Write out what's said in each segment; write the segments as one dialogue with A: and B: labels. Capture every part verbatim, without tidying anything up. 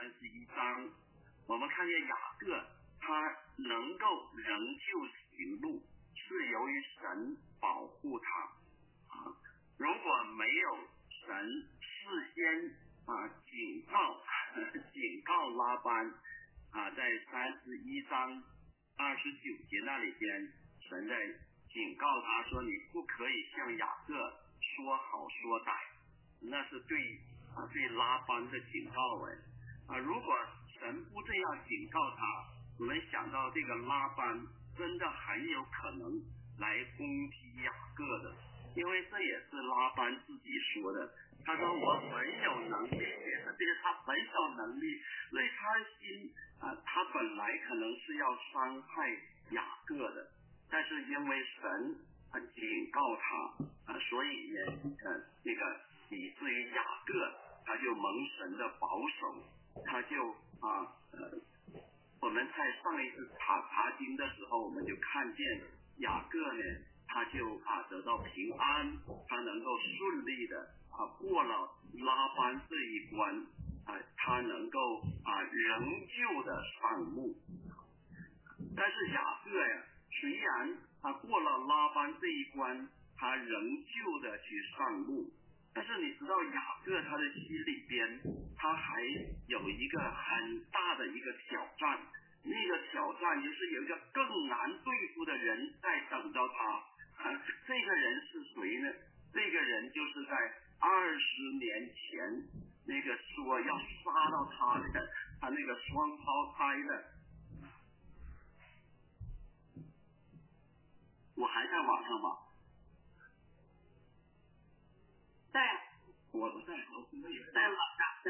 A: 三十一章，我们看见雅各他能够仍旧行路，是由于神保护他啊。如果没有神事先啊警告警告拉班啊，在三十一章二十九节那里边，神在警告他说，你不可以向雅各说好说歹，那是对啊对拉班的警告哎啊。如果神不这样警告他，我们想到这个拉班真的很有可能来攻击雅各的，因为这也是拉班自己说的，他说我很有能力，这个他很有能力，所以他心啊，他本来可能是要伤害雅各的，但是因为神啊警告他啊，所以也呃那个以至于雅各他就蒙神的保守，他就啊呃我们在上一次查查经的时候，我们就看见雅各呢，他就啊得到平安，他能够顺利的啊过了拉班这一关啊，他能够啊仍旧的上路。但是雅各呀，虽然他过了拉班这一关，他仍旧的去上路，但是你知道雅各他的心里边，他还有一个很大的一个挑战，那个挑战就是有一个更难对付的人在等着他、啊、这个人是谁呢？这个人就是在二十年前那个说要杀到他的他那个双胞胎的，我还在网上吧？在，我不在，在网上，在。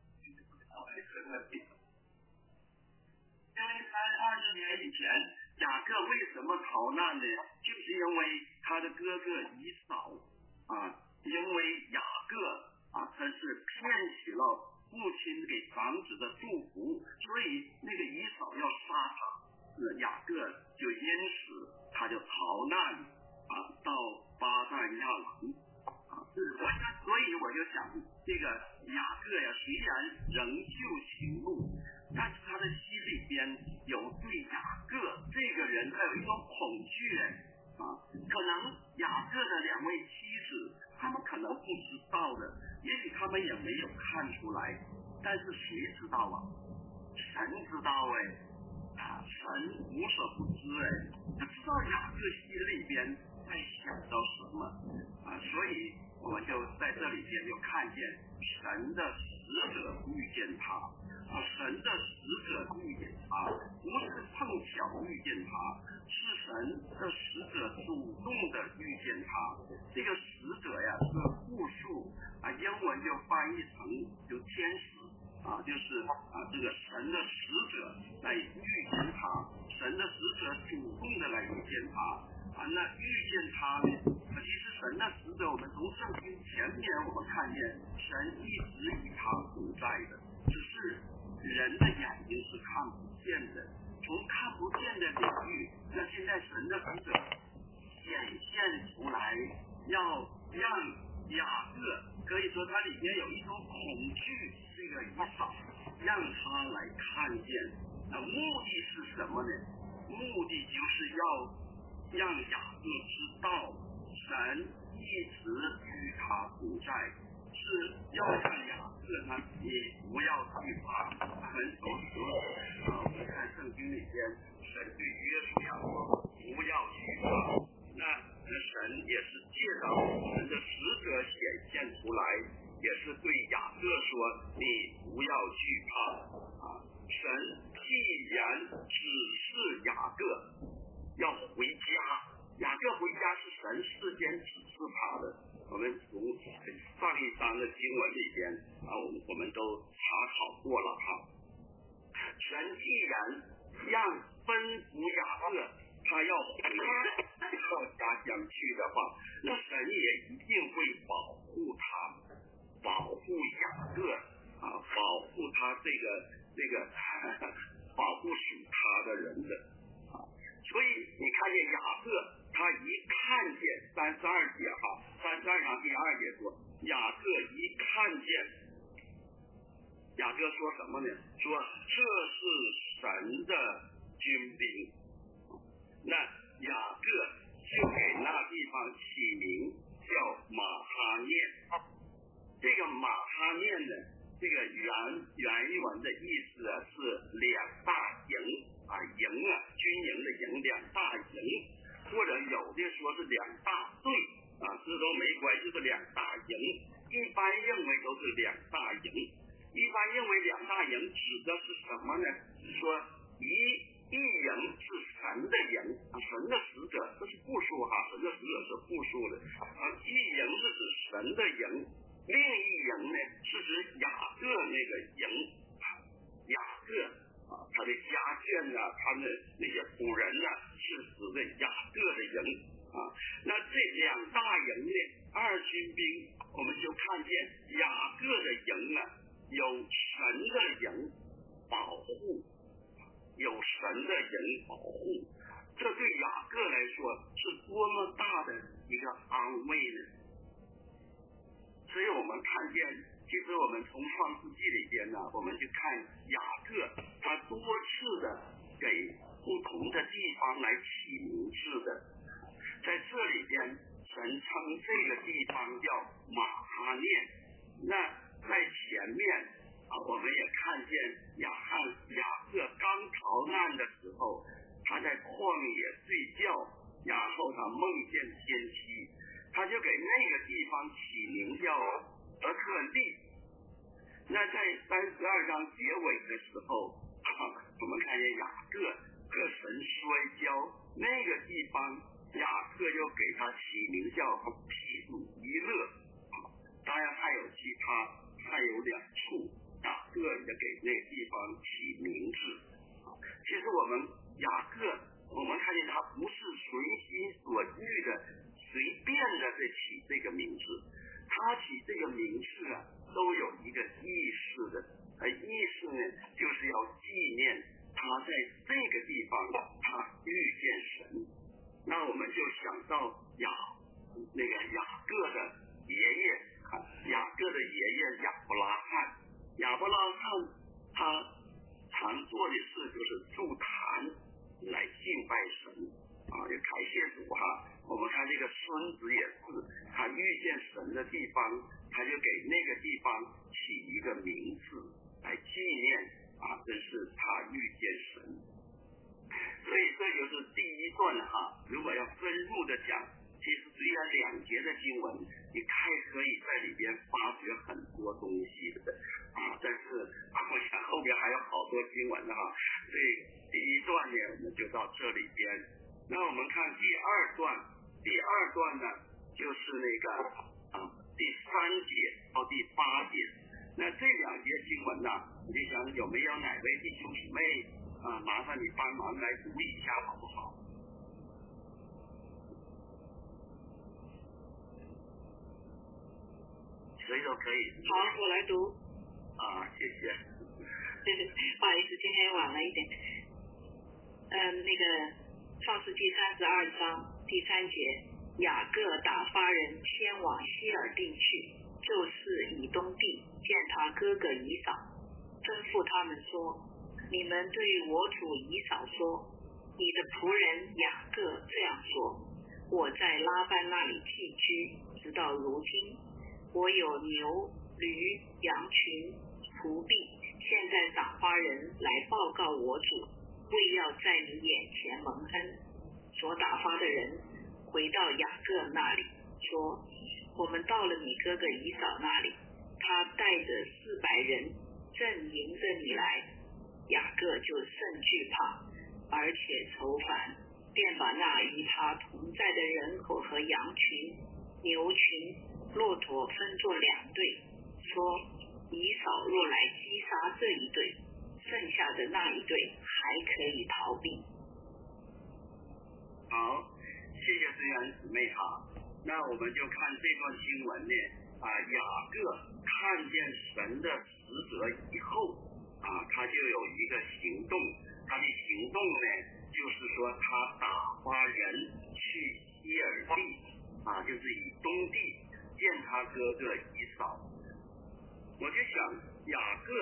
A: 因为在二十年以前，雅各为什么逃难呢？就是因为他的哥哥以扫啊，因为雅各啊，他是骗取了父亲给长子的祝福，所以那个以扫要杀他，雅各就因此他就逃难啊，到巴旦亚兰啊，我所以我就想，这个雅各呀，虽然仍旧行路，但是他的心里边有对雅各这个人，他有一种恐惧啊，可能雅各的两位妻子，他们可能不知道的，也许他们也没有看出来，但是谁知道啊？神知道哎，啊，神无所不知哎，他知道雅各心里边在想到什么啊，所以我们就在这里边就看见神的使者遇见他啊，神的使者遇见他，不是碰巧遇见他，是神的使者主动的遇见他。这个使者呀是复数啊，英文就翻译成就天使啊，就是啊这个神的使者来遇见他，神的使者主动的来遇见他啊，那遇见他呢？其实神的使者，我们从圣经前面我们看见神一直与他同在的，只是人的眼睛是看不见的，从看不见的领域，那现在神的使者显现出来，要让雅各，可以说它里面有一种恐惧，这个以扫，让他来看见。那目的是什么呢？目的就是要让雅各知道神一直与他同在，是要让雅各他你不要惧怕。很多时候啊，我们看圣经里边，神对约书亚说不要惧怕，那神也是借着神的使者显现出来，也是对雅各说你不要惧怕啊。神既然指示雅各要回家，雅各回家是神事先指示他的，我们从上一章的经文里边啊，我们我们都查考过了哈。神既然让吩咐雅各他要回家到家乡去的话，那神也一定会保护他，保护雅各啊，保护他这个这个呵呵保护属他的人的啊。所以你看见雅各他一看见三十二节哈，三十二章第二节说，雅各一看见雅各说什么呢？说这是神的军兵。那雅各就给那地方起名叫马哈念。这个马哈念呢，这个原原文的意思啊是两大营啊，营啊，军营的营，两大营，或者有的说是两大队啊，这都没关系，就是两大营。一般认为都是两大营，一般认为两大营指的是什么呢？说一一营是神的营，神的使者，这是复数哈，神的使者是复数的啊，一营是指神的营，另一营呢是指雅各那个营，雅各啊，他的家眷呐、啊，他的那些仆人呐、啊，是指的雅各的营啊。那这两大营呢，二军兵，我们就看见雅各的营啊，有神的营保护，有神的营保护，这对雅各来说是多么大的一个安慰呢？所以我们看见，其实我们从创世纪里边呢，我们就看雅各他多次的给不同的地方来起名字的，在这里边神称这个地方叫马哈念。那在前面啊，我们也看见雅汉雅各刚逃难的时候，他在旷野睡觉，然后他梦见天妻，他就给那个地方起名叫伯特利。那在三十二章结尾的时候，啊、我们看见雅各和神摔跤，那个地方雅各就给他起名叫毗鲁伊勒。啊、当然还有其他，还有两处雅各也给那个地方起名字。啊、其实我们雅各，我们看见他不是随心所欲的随便的在起这个名字，他起这个名字啊，都有一个意思的，而意思呢，就是要纪念他在这个地方他遇见神。那我们就想到雅那个雅各的爷爷，雅各的爷爷亚伯拉罕，亚伯拉罕他常做的事就是筑坛来敬拜神啊，也感谢主哈。我们看这个孙子也是，他遇见神的地方，他就给那个地方起一个名字来纪念啊，这是他遇见神。所以这就是第一段哈。如果要深入的讲，其实虽然两节的经文，你还可以在里边发掘很多东西的啊，但是我想后边还有好多经文的哈。所以第一段呢，我们就到这里边。那我们看第二段，第二段呢，就是那个啊第三节到第八节。那这两节经文呢，我就想有没有哪位弟兄姊妹啊，麻烦你帮忙来读一下好不好？谁都可以。
B: 好，我来读。
A: 啊，谢谢。
B: 不好意思，今天晚了一点。嗯，那个创世纪三十二章第三节，雅各打发人先往希尔地去，就是以东地，见他哥哥以扫，吩咐他们说：你们对我主以扫说，你的仆人雅各这样说：我在拉班那里寄居，直到如今。我有牛、驴、羊群、仆婢，现在打发人来报告我主，为要在你眼前蒙恩。所打发的人回到雅各那里，说：我们到了你哥哥以扫那里，他带着四百人正迎着你来。雅各就甚惧怕，而且愁烦，便把那与他同在的人口和羊群、牛群、骆驼分作两队，说：以扫若来击杀这一队，剩下的那一队还可以逃避。
A: 好，谢谢思源姊妹哈。那我们就看这段经文呢，啊，雅各看见神的使者以后啊，他就有一个行动，他的行动呢，就是说他打发人去希尔地啊，就是以东地见他哥哥以扫。我就想雅各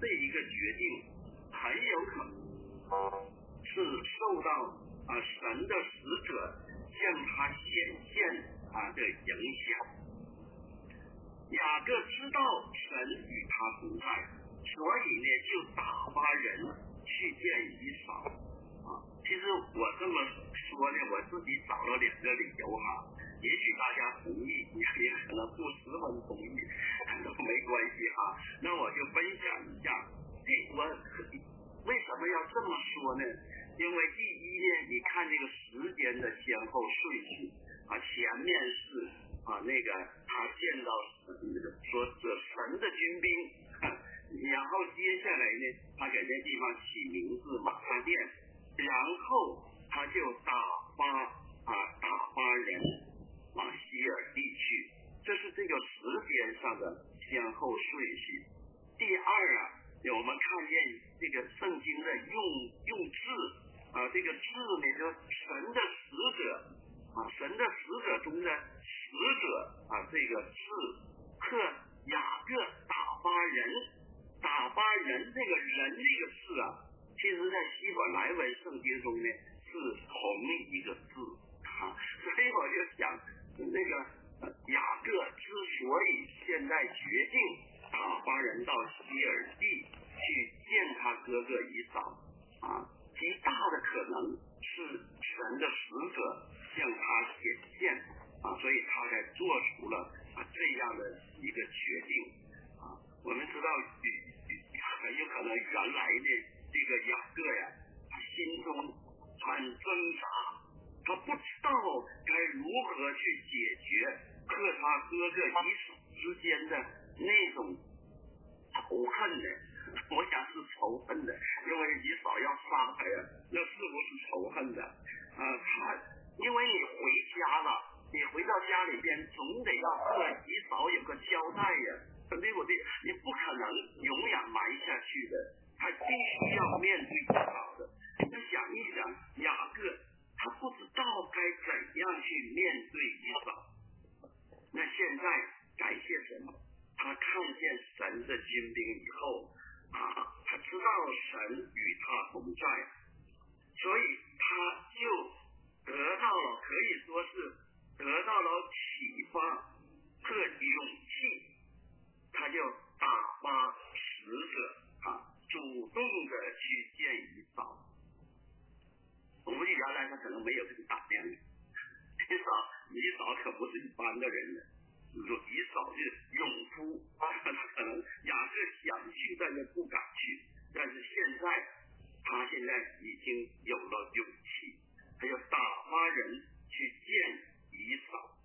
A: 这一个决定很有可能是受到啊神的使者向他显现啊的影响。雅各知道神与他同在，所以呢就打发人去见以扫啊。其实我这么说呢，我自己找了两个理由哈，也许大家同意，也可能不十分同意，都没关系哈。那我就分享一下，这我为什么要这么说呢？因为第一呢，你看这个时间的先后顺序啊，前面是啊那个他见到说这神的军兵，然后接下来呢，他给这地方起名字马撒殿，然后他就打发啊打发人往西尔地去，这是这个时间上的先后顺序。第二啊，我们看见这个圣经的用用字啊，这个字呢，就神的使者啊，神的使者中的使者啊，这个字和雅各打发人，打发人这个人这个字啊，其实在希伯来文圣经中呢是同一个字啊，所以我就想那个、呃、雅各之所以现在决定打发人到西尔地去见他哥哥以扫啊，极大的可能是神的使者向他显现啊，所以他才做出了啊这样的一个决定啊。我们知道很有可能原来的这个雅各呀，他心中很挣扎，他不知道该如何去解决和他哥哥以扫之间的那种仇恨的，我想是仇恨的，因为以扫要杀他呀，那是不是仇恨的啊？他因为你回家了，你回到家里边总得要和以扫有个交代呀，对不对？你不可能永远埋下去的，他必须要面对以扫的。你想一想，雅各他不知道该怎样去面对以扫，那现在感谢神，他看见神的军兵以后啊，他知道神与他同在，所以他就得到了，可以说是得到了启发和勇气，他就打发使者啊，主动的去见以扫。我们原来他可能没有这个胆量，以扫以扫可不是一般的人呢，以扫是勇夫，他可能雅各想去但是不敢去，但是现在他现在已经有了勇气，他就打发人去见以扫。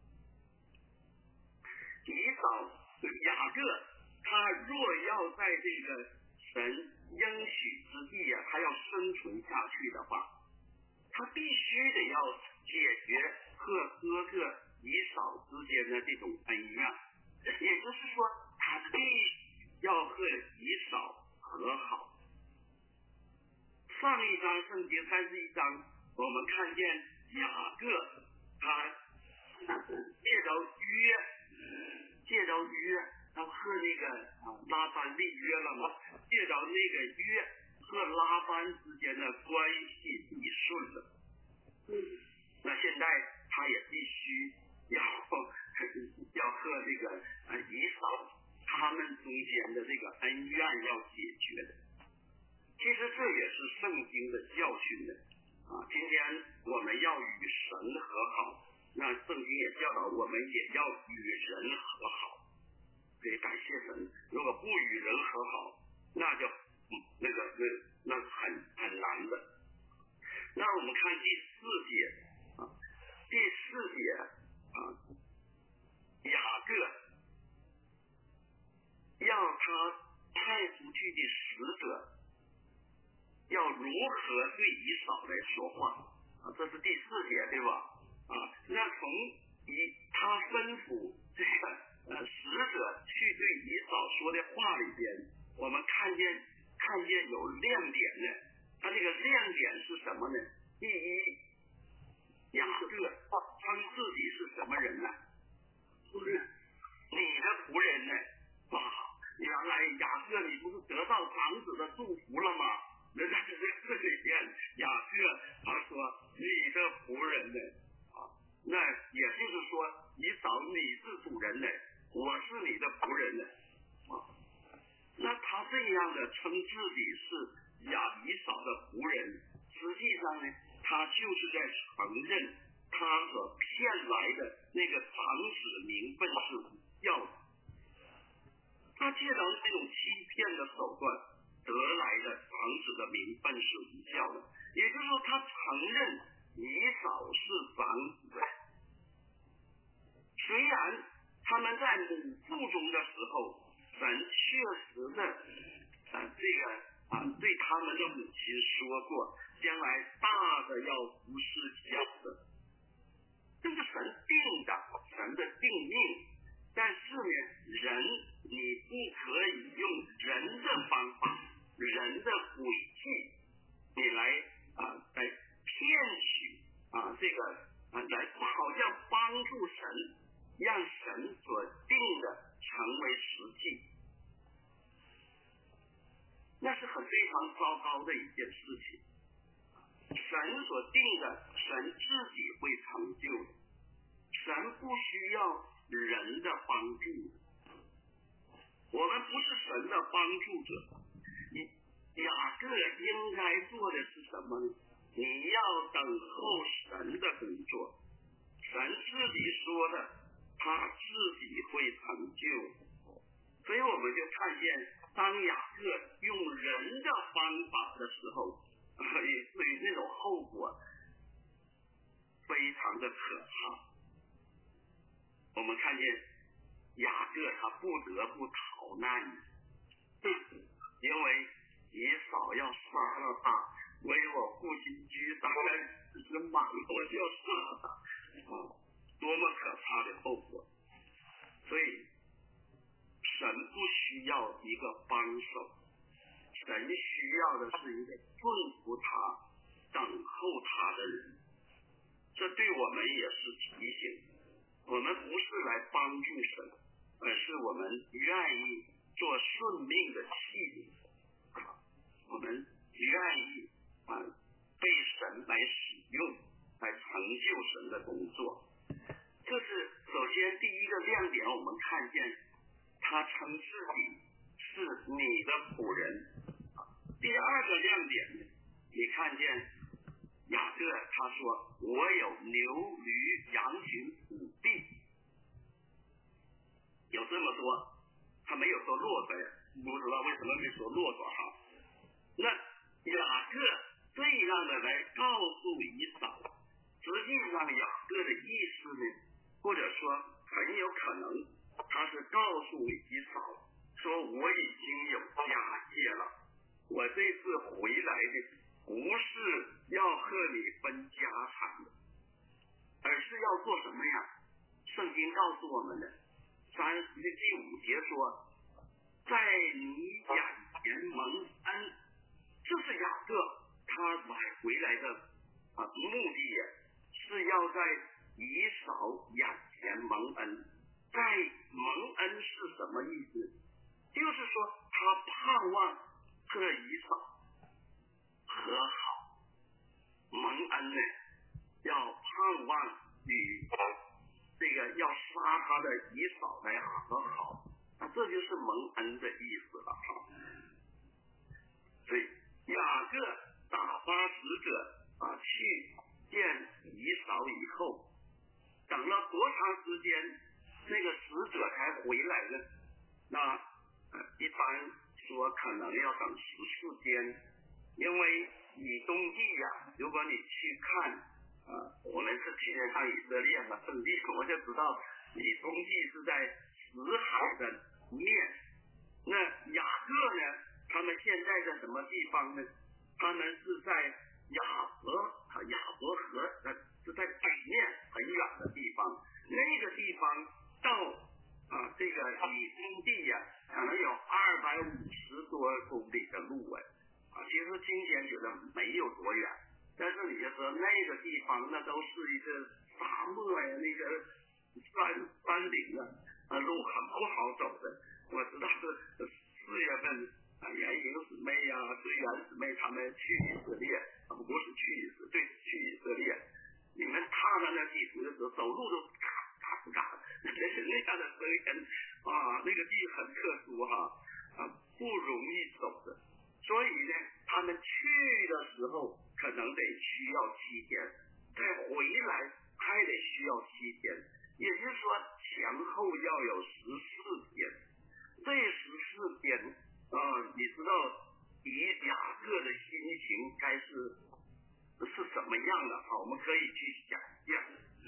A: 以扫雅各他若要在这个神应许之地啊，他要生存下去的话，他必须得要解决和哥哥以扫之间的这种恩怨，也就是说他必须要和以扫和好。上一章圣经三十一章我们看见雅各他借着约借着约他和那个啊拉班立约了嘛，借着那个约和拉班之间的关系理顺了。嗯，那现在他也必须要要和这个啊以扫他们中间的这个恩怨要解决的。其实这也是圣经的教训的啊。今天我们要与神和好，那圣经也教导我们也要与人和好。所以感谢神，如果不与人和好，那就嗯那个那那很很难的。那我们看第四节啊，第四节啊，雅各要他派出去的使者要如何对以扫来说话啊？这是第四节对吧？啊，那从以他吩咐这个呃使者去对以扫说的话里边，我们看见看见有亮点的。他这个亮点是什么呢？第一，雅各称自己是什么人呢？就是你的仆人呢？哇，原来雅各你不是得到长服了吗？那在这这里边，雅各他说你的仆人呢？啊，那也就是说，以扫你是主人呢，我是你的仆人呢。啊，那他这样的称自己是亚以扫的仆人，实际上呢，他就是在承认他所骗来的那个长子名分是无效的。他借着这种欺骗的手段得来的长子的名分是无效的，也就是说，他承认以扫是长子的。虽然他们在母腹中的时候，神确实的啊这个啊对他们的母亲说过，将来大的要服侍小的，这是神定的，神的定命。但是呢，人你不可以用人的方法、人的诡计，你来啊来骗取啊这个啊来好像帮助神，让神所定的成为实际，那是很非常糟糕的一件事情。神所定的，神自己会成就的，神不需要人的帮助。我们不是神的帮助者。雅各应该做的是什么呢？你要等候神的工作，神自己说的，他自己会成就。所以我们就看见，当雅各用人的方法的时候，所以所以那种后果非常的可怕。我们看见雅各他不得不逃难，因为以扫要杀了他，为我父亲居上在是满我就要杀他，啊，多么可怕的后果！所以神不需要一个帮手，神需要的是一个顺服他、等候他的人。这对我们也是提醒，我们不是来帮助神，而是我们愿意做顺命的器皿，我们愿意啊被神来使用，来成就神的工作。这是首先第一个亮点，我们看见他称自己是你的仆人。第二个亮点，你看见雅各他说我有牛驴羊群土地，有这么多，他没有说骆驼呀，不知道为什么没说骆驼哈。那雅各这样的来告诉以扫，实际上雅各的意思呢，或者说很有可能他是告诉以扫说，我已经有家业了，我这次回来的不是要和你分家产的，而是要做什么呀？圣经告诉我们的三十的第五节说，在你眼前蒙恩，这是雅各他买回来的啊目的呀，是要在以扫眼前蒙恩。在蒙恩是什么意思？就是说他盼望和以扫和好，蒙恩呢要盼望与这个要杀他的以扫来和好，那这就是蒙恩的意思了哈。所以雅各打发使者啊去见以扫以后，等了多长时间那个使者才回来呢？那、呃、一般说可能要等十四天，因为以东地呀、啊，如果你去看啊、呃，我们是去年上以色列嘛，圣地我就知道以东地是在死海的面。那雅各呢，他们现在在什么地方呢？他们是在雅伯啊雅伯河呃是在北面很远的地方，那个地方到啊这个以东地呀、啊，可能有二百五十多公里的路哎啊，其实今天觉得没有多远，但是你就说那个地方那都是一个沙漠呀，那个山山岭啊，啊路很不好走的。我知道是四月份啊言行姊妹呀、啊、追元姊妹他们去以色列，他们不是去以色列，对，去以色列。你们踏上那地图的时候，走路都嘎嘎嘎，那那样的声音啊，那个地很特殊哈，啊，不容易走的。所以呢，他们去的时候可能得需要七天，再回来还得需要七天，也就是说前后要有十四天。这十四天，啊、呃，你知道以雅各的心情该是是什么样的啊？我们可以去想象。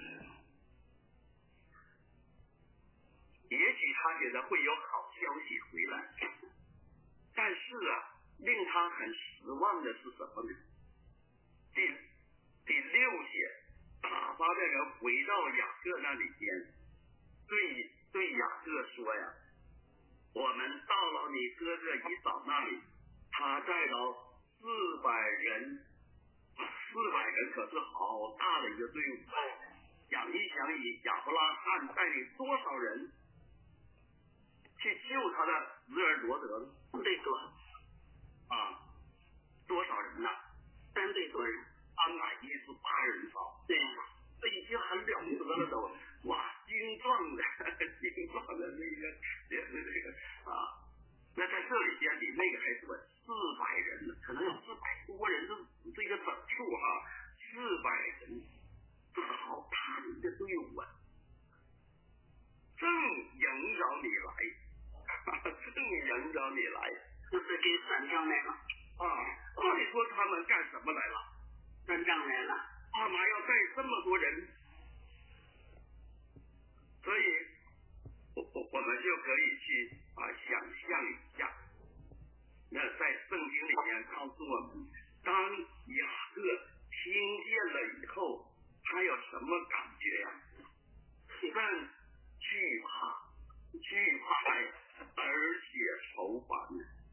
A: 也许他觉得会有好消息回来，但是啊，令他很失望的是什么呢？第第六节，打发的人回到雅各那里边，对对雅各说呀，我们到了你哥哥以扫那里，他带了四百人，四百人可是好大的一个队伍。想一想，以亚伯拉罕带领多少人去救他的侄儿罗德？
B: 三倍多
A: 啊，多少人呢？
B: 三倍多人，
A: 三百一十八人少。
B: 对，
A: 这已经很了不得了都。哇，精壮的，精壮的那个，那个那个啊，那在这里边比那个还多，四百人呢，可能有四百多人，这这个整数哈，四百人，这是好大的一个队伍啊，正迎着你来，正迎着你来，
B: 就是给算账来了
A: 啊！按理说他们干什么来了？
B: 算账来了。
A: 干嘛要带这么多人？所以，我我我们就可以去啊想象一下，那在圣经里面告诉我们，当雅各听见了以后，他有什么感觉呀？更惧怕，惧怕，而且愁烦，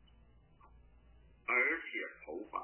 A: 而且愁烦，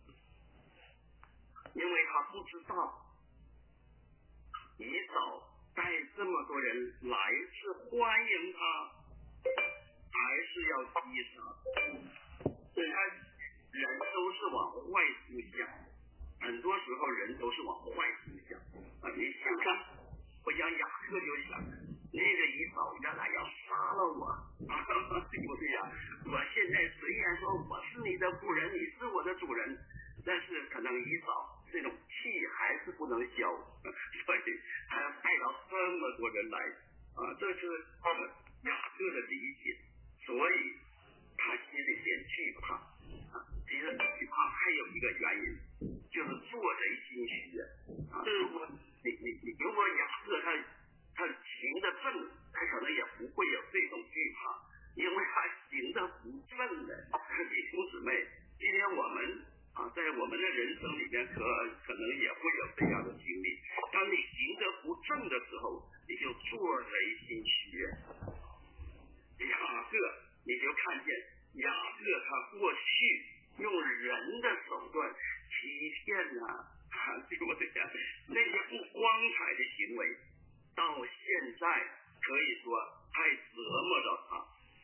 A: 因为他不知道以扫带这么多人来是欢迎他，还是要击杀？虽然人都是往坏处想，很多时候人都是往坏处想啊！你想看，我想雅各就想，那个以扫原来要杀了我啊，对不对呀？我现在虽然说我是你的仆人，你是我的主人，但是可能以扫这种气还是不能消，所以还要带到这么多人来啊，这是雅各的理解，所以他心里边惧怕啊。其实惧怕还有一个原因，就是做贼心虚啊。如果你你你如果雅各他他行得正，他可能也不会有这种惧怕，因为他行得不正的弟兄姊妹，今天我们啊，在我们的人生里面可可能也会有这样的经历。当你行得不正的时候，你就做贼心虚。雅各，你就看见雅各他过去用人的手段欺骗呐、啊，啊，对不对呀？那些不光彩的行为，到现在可以说还折磨着他。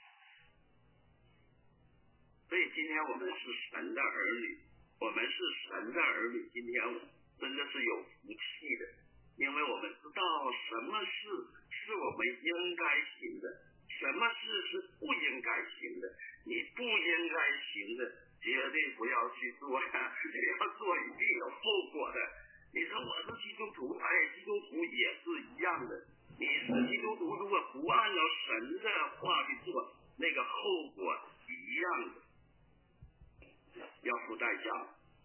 A: 所以今天我们是神的儿女。我们是神的儿女，今天真的是有福气的，因为我们知道什么事是我们应该行的，什么事是不应该行的。你不应该行的，绝对不要去做呀！要做一定有后果的。你说我是基督徒，哎，基督徒也是一样的。你是基督徒，如果不按照神的话去做，那个后果一样的。要付代价，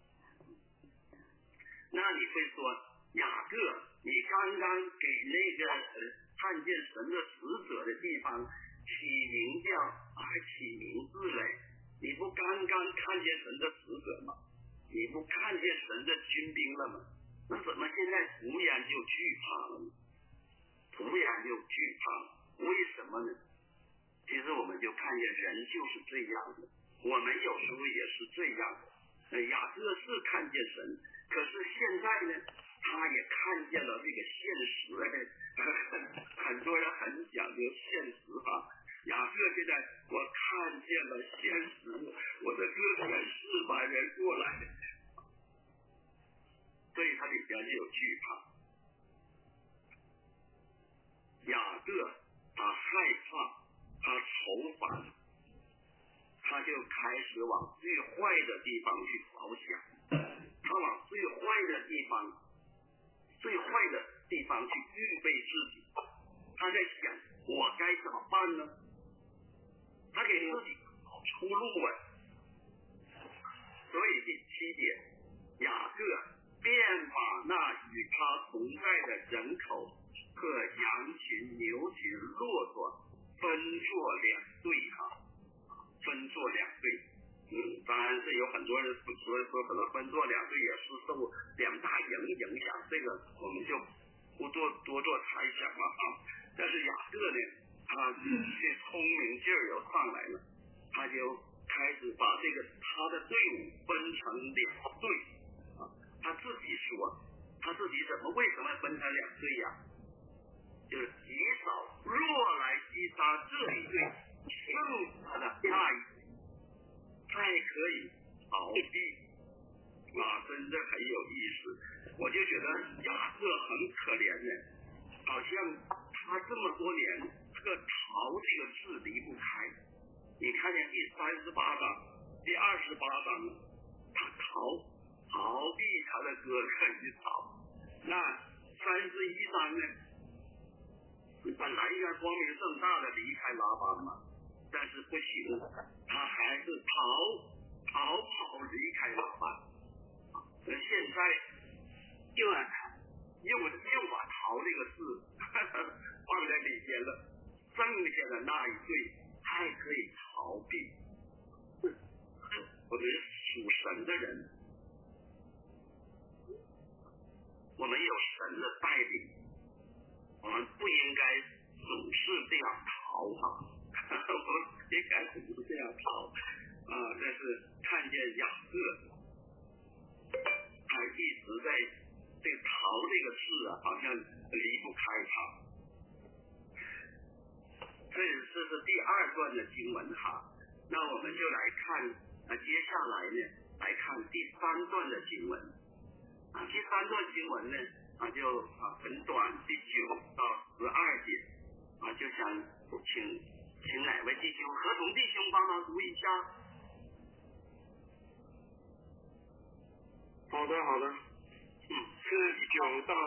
A: 那你会说雅各，你刚刚给那个呃看见神的使者的地方起名叫啊起名字嘞？你不刚刚看见神的使者吗？你不看见神的军兵了吗？那怎么现在突然就惧怕了呢？突然就惧怕了，为什么呢？其实我们就看见人就是这样的。我们有时候也是这样的，雅各是看见神，可是现在呢，他也看见了这个现实，很很多人很讲究现实啊。雅各现在我看见了现实， 人过来，所以他里边就有惧怕。雅各他害怕，他愁烦，他就开始往最坏的地方去着想，他往最坏的地方最坏的地方去预备自己，他在想我该怎么办呢？他给自己找出路啊。所以第七节，雅各便把那与他同在的人口和羊群、牛群、骆驼分作两队啊，分作两队。嗯，当然是有很多人所以说可能分作两队也是受两大营影响，这个我们就不多多做猜想了啊。但是雅各呢，他这聪明劲儿又上来了，他就开始把这个他的队伍分成两队啊。他自己说，他自己怎么为什么分成两队呀？就是以扫若来击杀这一队，剩下的那一队才可以逃避啊，真的很有意思。我就觉得雅各很可怜呢，好像他这么多年这个逃这个字离不开。你看见第三十八章、第二十八章，他逃逃避他的哥哥以扫。那三十一章呢？本来应该光明正大的离开拉班嘛，但是不行，他还是逃逃跑离开拉班。那现在
B: 又啊
A: 又又把逃这个字放在里边了，剩下的那一对还可以逃避。我们属神的人，我们有神的带领，我们不应该总是这样逃啊，我们应该总是这样逃啊。但是看见雅各，他一直在这个逃这个字啊，好像离不开他。这这是第二段的经文哈，那我们就来看啊，接下来呢，来看第三段的经文啊。第三段经文呢啊，就啊很短，第九到十二节啊，就想请请哪位弟兄，合同弟兄帮忙读一下。
C: 好的，好的，
A: 嗯，
C: 是九到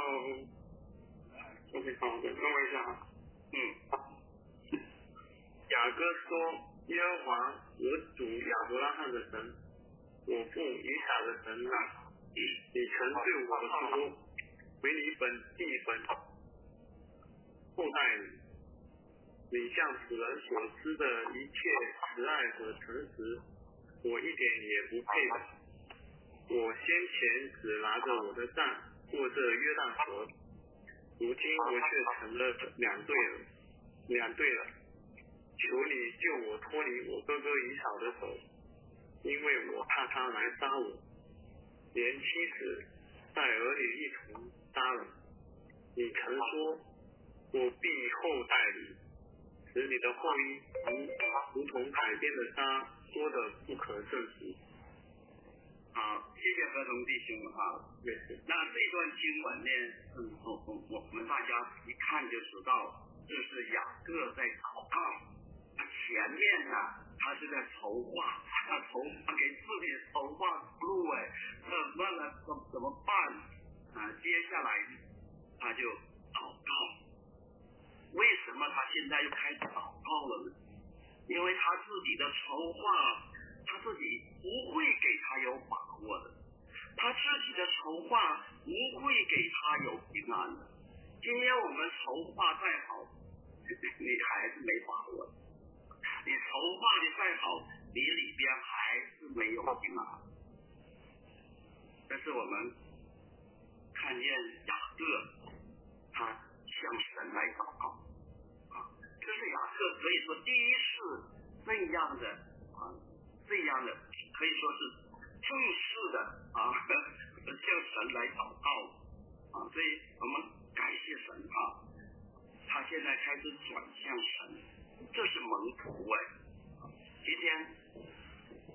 C: ，OK， 好的，等我一下啊。
A: 嗯。
C: 雅各说：“耶和华我主亚伯拉罕的神，我父以撒的神啊，你曾对我说，为你本地本后代里，你向死人所知的一切慈爱和诚实，我一点也不配的。我先前只拿着我的杖过这约旦河，如今我却成了两队了，两队了。求你救我脱离我哥哥以扫的手，因为我怕他来杀我，连妻子带儿女一同杀了。你曾说，我必厚待你，使你的后裔如如同海边的沙，多得不可胜数。”
A: 好，谢谢合同弟兄啊。那这段经文呢，嗯，我我我们大家一看就知道，这是雅各在祷告。前面呢，他是在筹划，他筹划给自己筹划路哎，怎么了？怎怎么办啊？接下来他就祷告。为什么他现在又开始祷告了呢？因为他自己的筹划，他自己不会给他有把握的，他自己的筹划不会给他有平安的。今天我们筹划再好，你还是没把握的。你筹划的再好，你里边还是没有平安。但是我们看见雅各，他向神来祷告啊，这是雅各可以说第一次这样的啊，这样的可以说是正式的啊，向神来祷告啊，所以我们感谢神啊，他现在开始转向神。这是蒙福哎！今天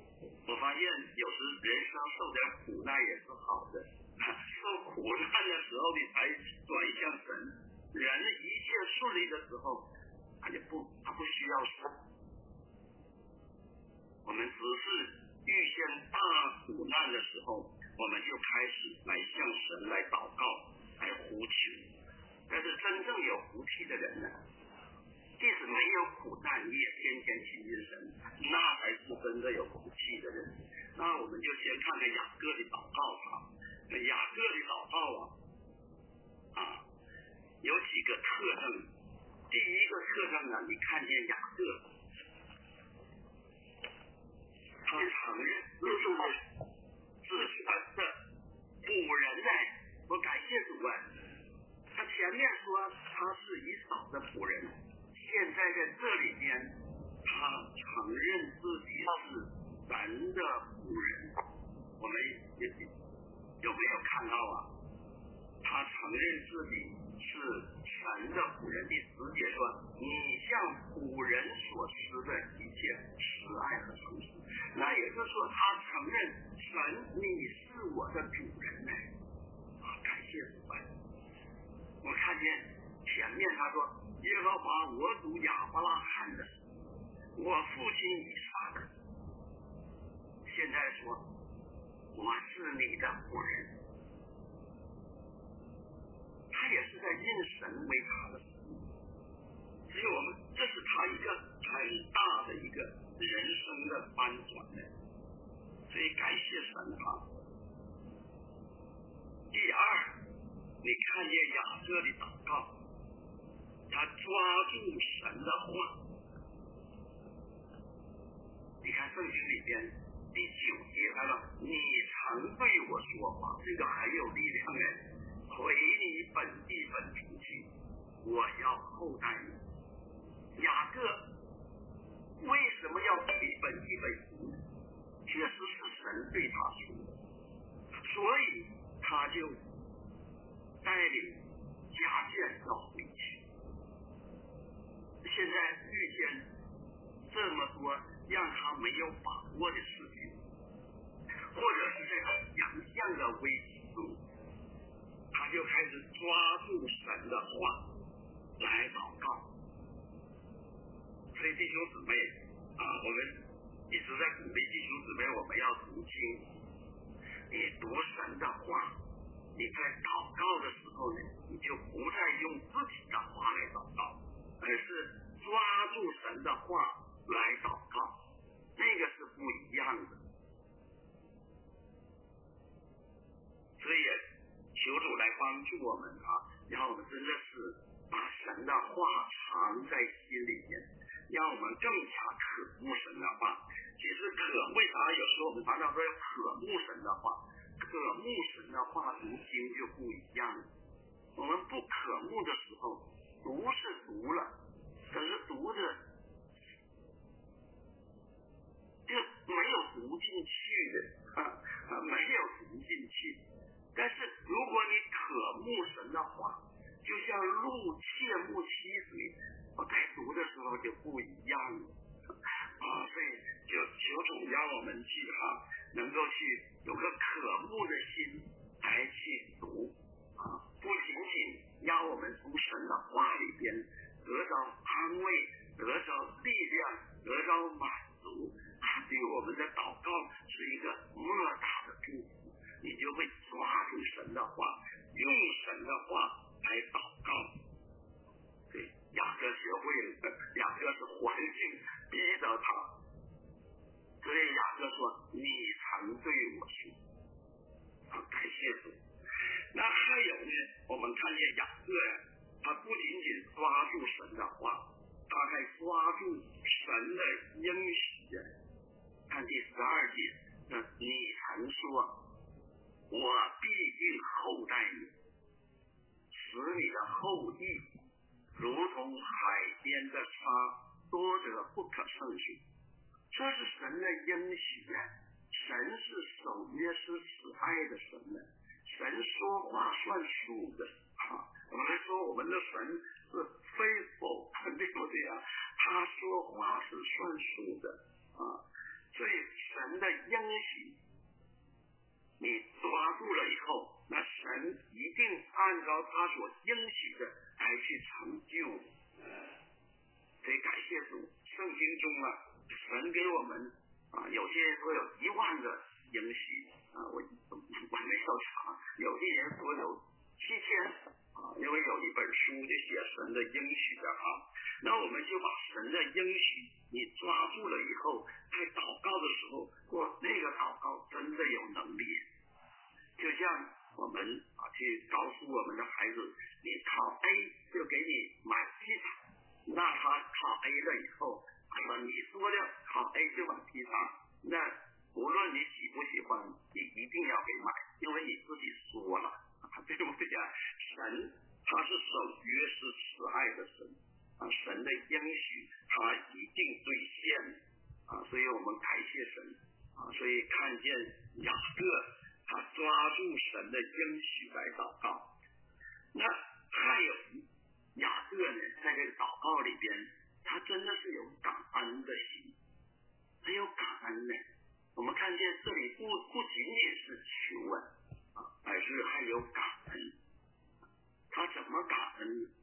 A: 我发现有时人生受点苦难也是好的，受苦难的时候你才转向神。人一切顺利的时候，他就不他不需要神。我们只是遇见大苦难的时候，我们就开始来向神来祷告，来呼求。但是真正有福气的人呢，即使没有苦难，你也天天亲近神，那才是真的有福气的人。那我们就先看看雅各的祷告啊，雅各的祷告啊，啊，有几个特征。第一个特征呢，你看见雅各，他承认自己是神的仆人呢，我感谢主啊。他前面说他是以扫的仆人，现在在这里边，他承认自己是神的仆人。我们有没有看到啊？他承认自己是神的仆人，第十节说：“你向仆人所施的一切慈爱和诚实。”那也就是说，他承认神，你是我的主人呢。啊，感谢主啊！我看见前面他说：“耶和华我主亚伯拉罕的，我父亲以撒的。”现在说：“我是你的仆人。”他也是在认神为他的神。所以我们这是他一个很大的一个人生的翻转呢。所以感谢神他。第二，你看见雅各的祷告，他抓住神的话。你看圣经里边第九节他说：“你曾对我说话”，这个很有力量哎。回你本地本土去，我要厚待你。雅各为什么要回本地本土？确实是神对他说的，所以他就带领家眷要回去。现在遇见这么多让他没有把握的事情，或者是这个想象的危机中，他就开始抓住神的话来祷告。所以弟兄姊妹啊，我们一直在鼓励弟兄姊妹，我们要读经。你读神的话，你在祷告的时候呢，你就不再用自己的话来祷告，而是抓住神的话来祷告，那个是不一样的。所以求主来帮助我们啊，让我们真的是把神的话藏在心里面，让我们更加渴慕神的话。其实渴，为啥有时候我们常常说要渴慕神的话？渴慕神的话读经就不一样了。我们不渴慕的时候，读是读了，可是读的就没有读进去的，啊啊，没有读进去。但是如果你渴慕神的话，就像鹿切慕溪水，我在读的时候就不一样了啊！所以就求主让我们去哈、啊，能够去有个渴慕的心来去读啊，不仅仅让我们从神的话里边得到安慰，得到力量，得到满足，啊，对我们的祷告是一个莫大的祝福。你就会抓住神的话，用神的话来祷告。对，雅各学会了，雅各是环境逼着他，所以雅各说：“你曾对我说。”啊，感谢主。那还有呢，我们看见雅各呀，他不仅仅抓住神的话，他还抓住神的应许呀。看第十二节，那你曾说。我必定厚待你，使你的后裔如同海边的沙，多得不可胜数。这是神的应许啊！神是守约是慈爱的神呢，神说话算数的啊！我们说我们的神是faithful，对不对啊？他说话是算数的啊！ 所以神的应许你抓住了以后，那神一定按照他所应许的来去成就。所以感谢主，圣经中啊，神给我们啊，有些人说有一万个应许啊，我我没有查，有些人说有七千啊，因为有一本书就写神的应许的啊，那我们就把神的应许你抓住了以后，在祷告的时候，我那个祷告真的有能力，就像我们啊去告诉我们的孩子，你考 A 就给你买披萨，那他考 A 了以后，他说你说的考 A 就买披萨，那无论你喜不喜欢，你一定要给买，因为你自己说了，对不对呀？神他是守约是慈爱的神啊，神的应许他一定兑现啊，所以我们感谢神啊，所以看见雅各他抓住神的应许来祷告。那还有雅各呢，在这个祷告里边，他真的是有感恩的心，他有感恩呢。我们看见这里不不仅仅是求问啊，而是还有感恩。他怎么感恩呢？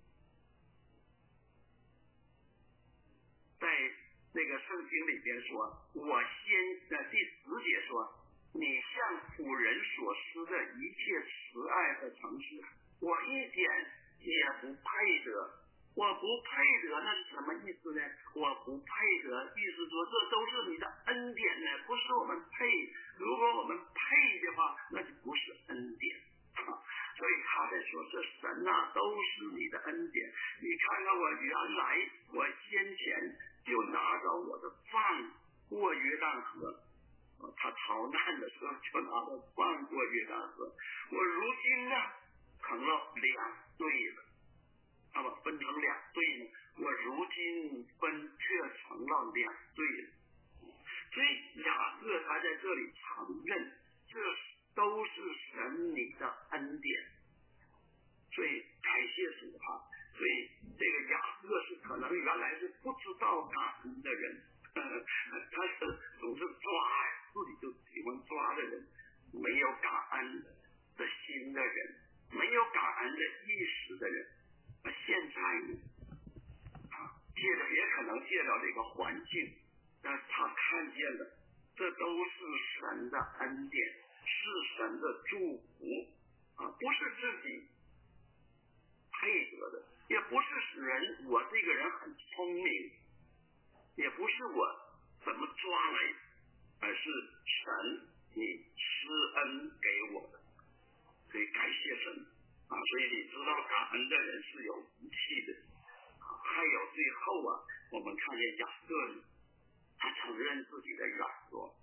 A: 在那个圣经里边说，我先在第十节说，你向仆人所施的一切慈爱和诚实，我一点也不配得。我不配得，那是什么意思呢？我不配得，意思说这都是你的恩典呢，不是我们配。如果我们配的话，那就不是恩典啊。所以他在说，这神啊，都是你的恩典。你看看我原来我先前就拿着我的杖过约旦河，他逃难的时候就拿着杖过约旦河，我如今呢成了两队了。那么分成两队呢，我如今分却成了两队了。所以雅各他在这里承认，这都是神你的恩典。所以感谢主哈，所以这个雅各是可能原来是不知道感恩的人，呵呵他是总是抓自己就喜欢抓的人，没有感恩的心的人，没有感恩的意识的人。现在呢，啊，借着也可能借着这个环境，但他看见了，这都是神的恩典，是神的祝福啊，不是自己配得的，也不是使人我这个人很聪明，也不是我怎么抓来的，而是神你施恩给我的，所以感谢神。啊，所以你知道感恩的人是有福气的啊。还有最后啊，我们看见雅各，他承认自己的软弱，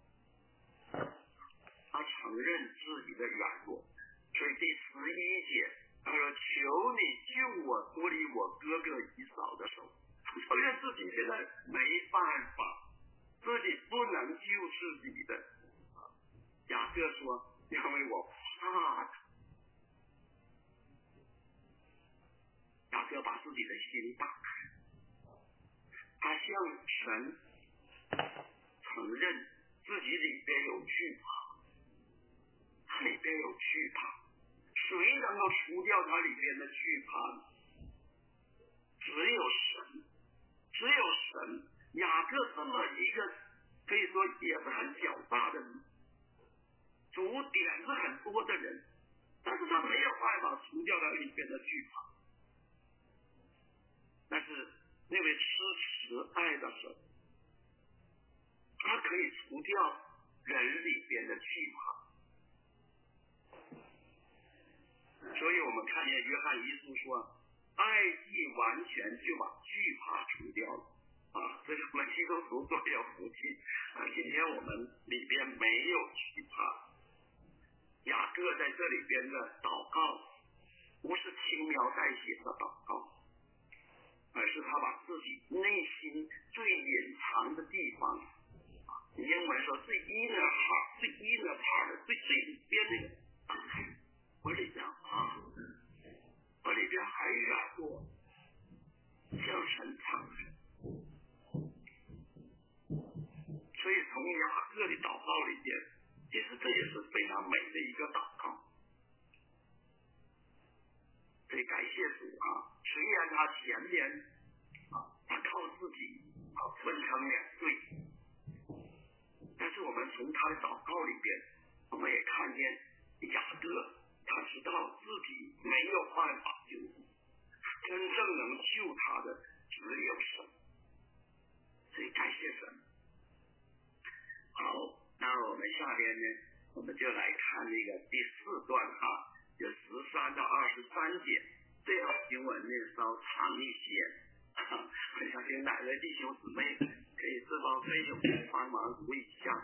A: 他承认自己的软弱。所以第十一节他说：“求你救我脱离我哥哥以扫的手。”承认自己现在没办法，自己不能救自己的。雅各说：“因为我怕他。”雅各把自己的心打开，他向神承认自己里边有惧怕，他里边有惧怕，谁能够除掉他里边的惧怕呢？只有神，只有神。雅各这么一个可以说也是很狡诈的人，主点子很多的人，但是他没有办法除掉他里边的惧怕。但是那位施慈爱的神，他可以除掉人里边的惧怕。所以我们看见约翰一书说，爱既完全就把惧怕除掉了啊！这是我们基督徒多有福气啊！今天我们里边没有惧怕。雅各在这里边的祷告不是轻描淡写的祷告，而是他把自己内心最隐藏的地方，英文说最 inner heart 最 inner part 最最里边那个打开，我里边啊，我里边还软弱，向神敞开。所以从雅常美的一个祷告。所以感谢主啊！虽然他前边啊，他靠自己啊分成两队，但是我们从他的祷告里边，我们也看见雅各他知道自己没有办法救主，真正能救他的只有神。所以感谢神。好，那我们下边呢，我们就来看那个第四段哈。有十三到二十三节，这段经文呢稍长一些，啊、我相信哪位弟兄姊妹可以这帮队友帮忙读一下。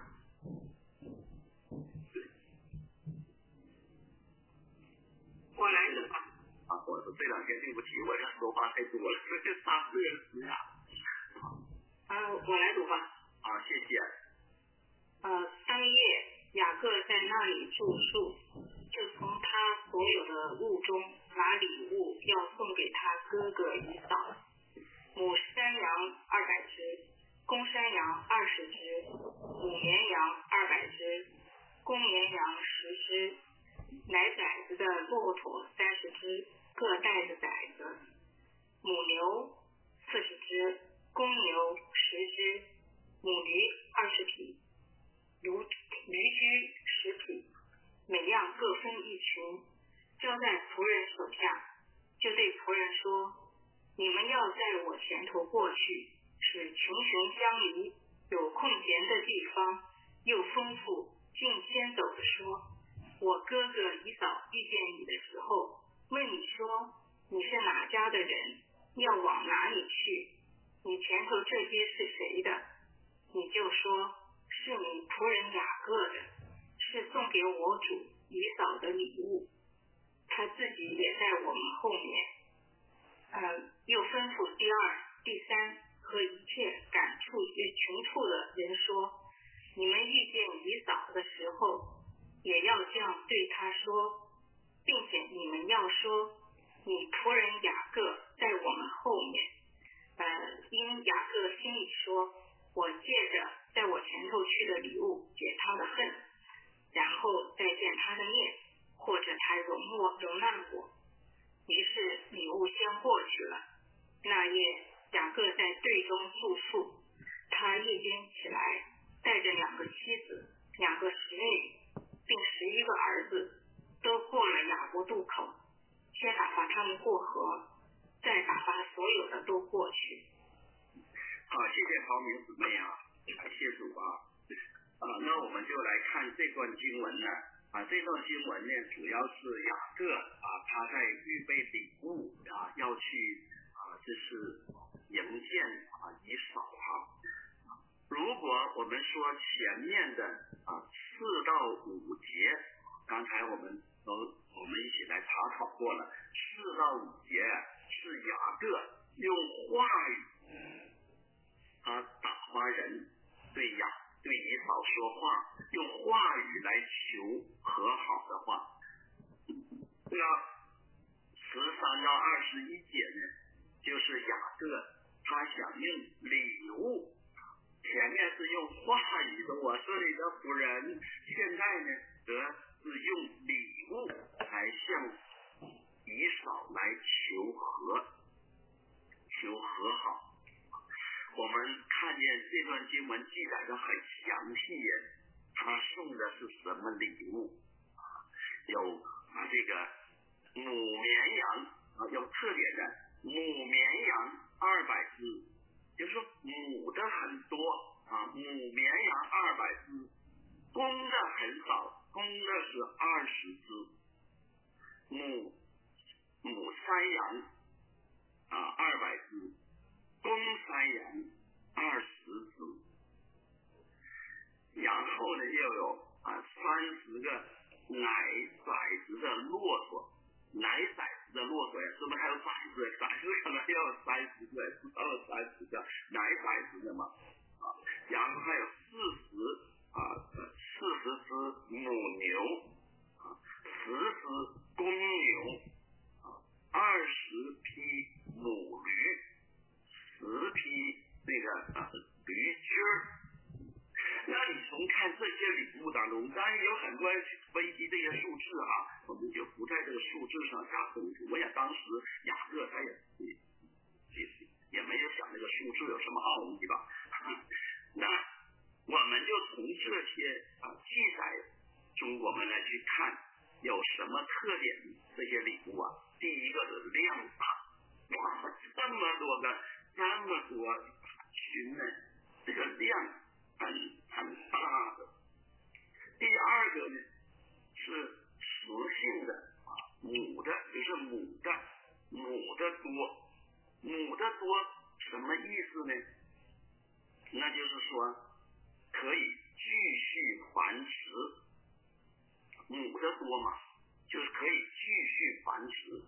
B: 我来读吧。
A: 啊，我这两天对不起，我这说话太多了，这仨字儿呀。
B: 啊，我来读吧。
A: 好，谢谢。
B: 呃，当夜雅各在那里住宿。就从他所有的物中拿礼物要送给他哥哥以扫，母山羊二百只，公山羊二十只，母绵羊二百只，公绵羊十只，奶崽子的骆驼三十只，各带着崽子，母牛四十只，公牛十只，母驴二十匹，驴驴驹十匹。每样各分一群，交在仆人手下，就对仆人说：你们要在我前头过去，使群雄相离，有空闲的地方，又丰富，竟先走的说：我哥哥以扫遇见你的时候，问你说你是哪家的人，要往哪里去？你前头这些是谁的？你就说是你仆人雅各的。是送给我主以扫的礼物，他自己也在我们后面。呃，又吩咐第二、第三和一切赶出群畜的人说：你们遇见以扫的时候，也要这样对他说，并且你们要说：你仆人雅各在我们后面。呃，因雅各心里说：我借着在我前头去的礼物解他的恨。然后再见他的面，或者他容我容纳我。于是礼物先过去了。那夜雅各在队中住宿，他夜间起来，带着两个妻子、两个使女，并十一个儿子，都过了雅博渡口，先打发他们过河，再打发所有的都过去。
A: 好，谢谢陶明姊妹啊，感谢主啊。啊，那我们就来看这段经文呢。啊，这段经文呢，主要是雅各啊，他在预备礼物啊，要去啊，就是迎见啊以扫哈。如果我们说前面的啊四到五节，刚才我们都我们一起来查考过了，四到五节是雅各用话语啊打发人对雅。对以扫说话，用话语来求和好的话。那十三到二十一节呢，就是雅各他想用礼物，前面是用话语的，我是你的仆人，现在呢则是用礼物来向以扫来求和，求和好。我们看见这段经文记载的很详细耶，他送的是什么礼物？有啊这个母绵羊啊，有特点的母绵羊二百只，就是说母的很多啊，母绵羊二百只，公的很少，公的是二十只，母母山羊啊二百只。公山羊二十只，然后呢又有啊三十个奶崽子的骆驼，奶崽子的骆驼呀，是不是还有崽子？崽子可能要有三十个，知道有三十个奶崽子的嘛？啊，然后还有四十啊四十只母牛，啊十只公牛，啊二十匹母驴。十匹那个呃驴驹儿， 那你从看这些礼物当中，当然有很多人去分析这些数字啊，我们就不在这个数字上下功夫。我想当时雅各他也其实也没有想这个数字有什么奥义吧。那我们就从这些啊记载中，我们来去看有什么特点。这些礼物啊，第一个是量大，哇，这么多个，这么多群呢，这个量很很大的。第二个呢是雌性的啊，母的就是母的，母的多，母的多什么意思呢？那就是说可以继续繁殖，母的多嘛，就是可以继续繁殖。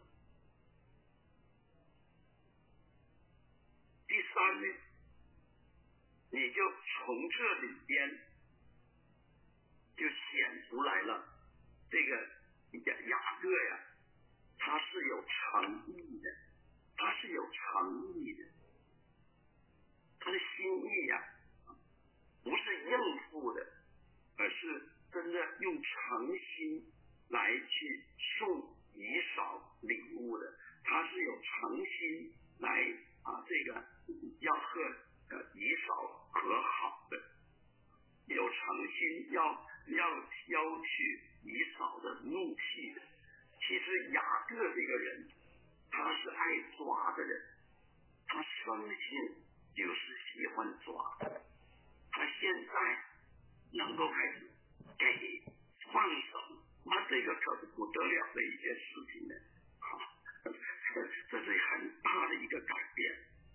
A: 第三呢，你就从这里边就显出来了，这个雅各呀，他是有诚意的，他是有诚意的，他的心意呀，不是应付的，而是真的用诚心来去送以扫礼物的，他是有诚心来啊，这个要和呃以扫和好的，有诚心要要消去以扫的怒气的。其实雅各这个人，他是爱抓的人，他生性就是喜欢抓的。他现在能够开始给放手，那这个可是不得了的一件事情呢，啊，这是很大的一个改变。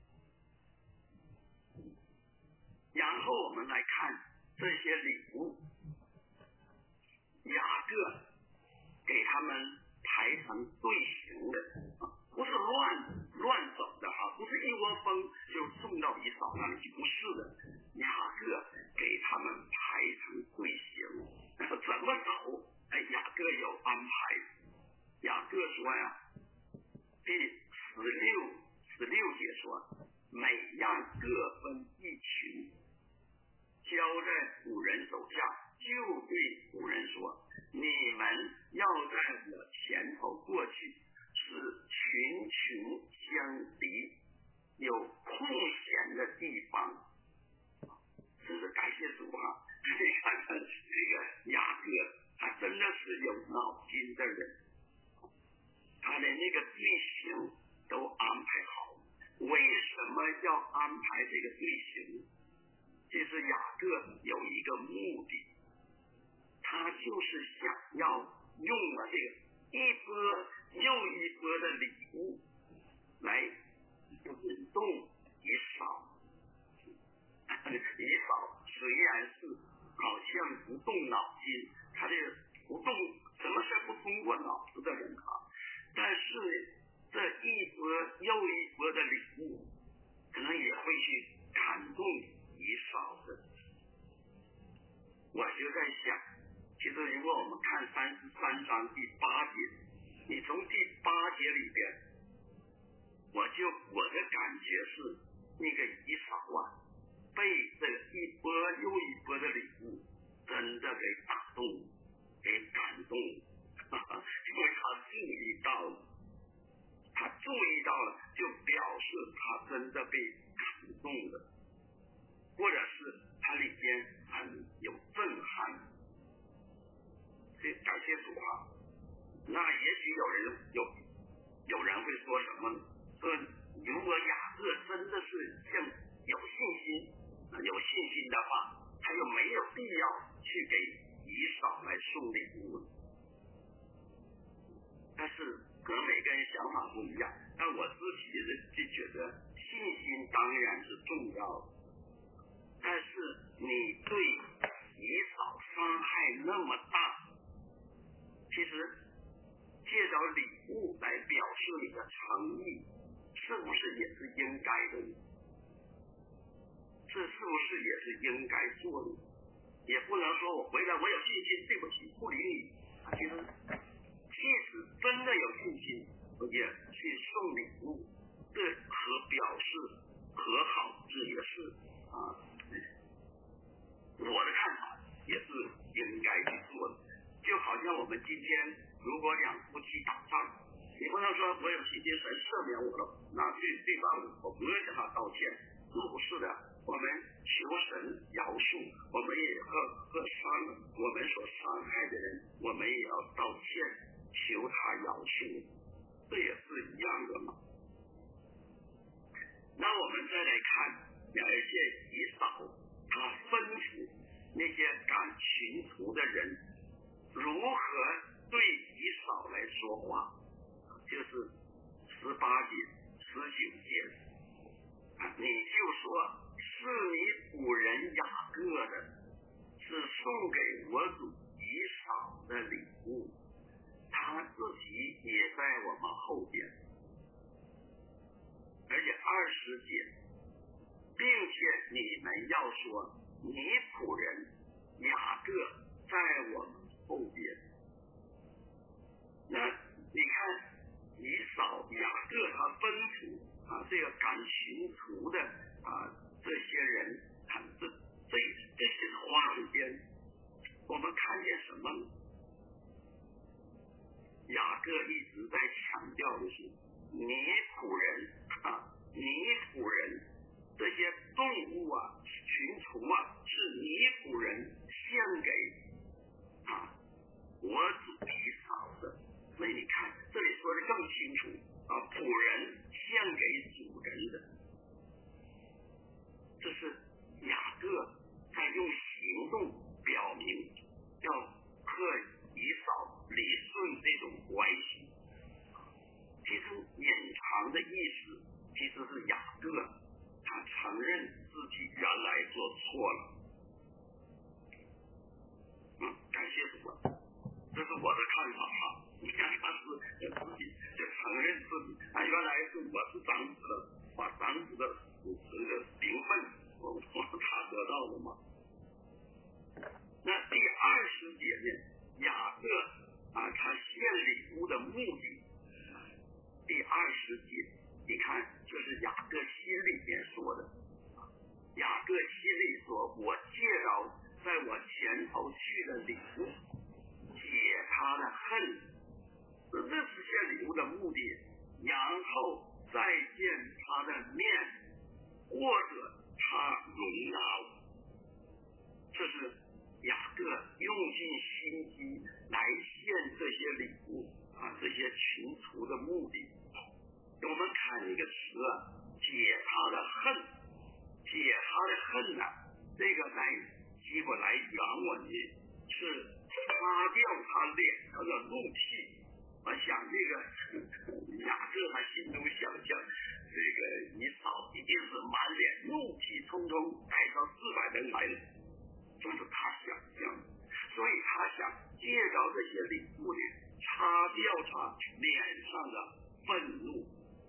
A: 然后我们来看这些礼物，雅各给他们排成队形的，啊，不是乱乱走的啊，不是一窝蜂就送到以扫那里去，不是的。雅各给他们排成队形，然后怎么走？哎，雅各有安排。雅各说呀，第十六十六节说，每样各分一群，交在仆人手下，就对仆人说：你们要在我前头过去，使群群相敌，有空闲的地方。真是感谢主啊！你看看这个雅各，他真的是有脑筋的人，他连那个队形都安排好。为什么要安排这个队形？其实雅各有一个目的，他就是想要用了这个一波又一波的礼物来引动以扫。以扫虽然是好像不动脑筋，他这个不动什么事不通过脑子的人啊，但是呢，这一波又一波的礼物，可能也会去感动以扫的。我就在想，其实如果我们看三十三章第八节，你从第八节里边，我就我的感觉是那个以扫啊，被这一波又一波的礼物真的给打动，给感动，哈哈，因为他注意到了，他注意到了，就表示他真的被感动了，或者是他里边很有震撼。所以感谢主啊！那也许有人有有人会说什么呢？说如果雅各真的是像有信心。有信心的话，他又没有必要去给以扫来送礼物。但是可能每个人想法不一样，但我自己就觉得信心当然是重要的，但是你对以扫伤害那么大，其实借着礼物来表示你的诚意，是不是也是应该的呢？这是不是也是应该做的？也不能说我回来我有信心，对不起不理你。其实即使真的有信心，也去送礼物，这和表示和好，这也是啊，我的看们今天如果两夫妻打仗，你不能说我有信心神赦免我了，那对对方我不用向他道歉，不是的，我们求神饶恕，我们也和和伤我们所伤害的人，我们也要道歉，求他饶恕，这也是一样的嘛。那我们再来看，而且以扫他吩咐那些赶群徒的人如何对以扫来说话，就是十八节、十九节，啊，你就说是你仆人雅各的，是送给我主以扫的礼物，他自己也在我们后边。而且二十节，并且你们要说你仆人雅各在我们后边。那你看以扫雅各他吩咐啊，这个赶群徒的啊这些人，啊、这这这些话里边，我们看见什么呢？雅各一直在强调的是你仆人啊，你仆人，这些动物啊、群畜啊，是你仆人献给啊我主以扫的。所以你看这里说的更清楚啊，仆人献给主人的，这是雅各在用行动表明要和以扫理顺这种关系。其实隐藏的意思其实是雅各他承认自己原来做错了。嗯，感谢主啊，这是我的看法啊。你看他是自己就承认自己，啊，原来是我是长子的，把长子的这个名分我我他得到了吗？那第二十节呢，雅各啊他献礼物的目的，第二十节你看就是雅各心里面说的，雅各心里说，我借着在我前头去的礼物解他的恨，这是献礼物的目的，然后再见他的面，或者他容纳我，这是雅各用尽心机来献这些礼物啊，这些群畜的目的。我们看一个词啊，解他的恨，解他的恨啊，这个来希伯来原文呢是擦掉他脸上的怒气。我想这个雅各他心中想象，这个以扫一定是满脸怒气冲冲，带上四百人来了，这是他想象，所以他想借着这些礼物呢，擦掉他脸上的愤怒，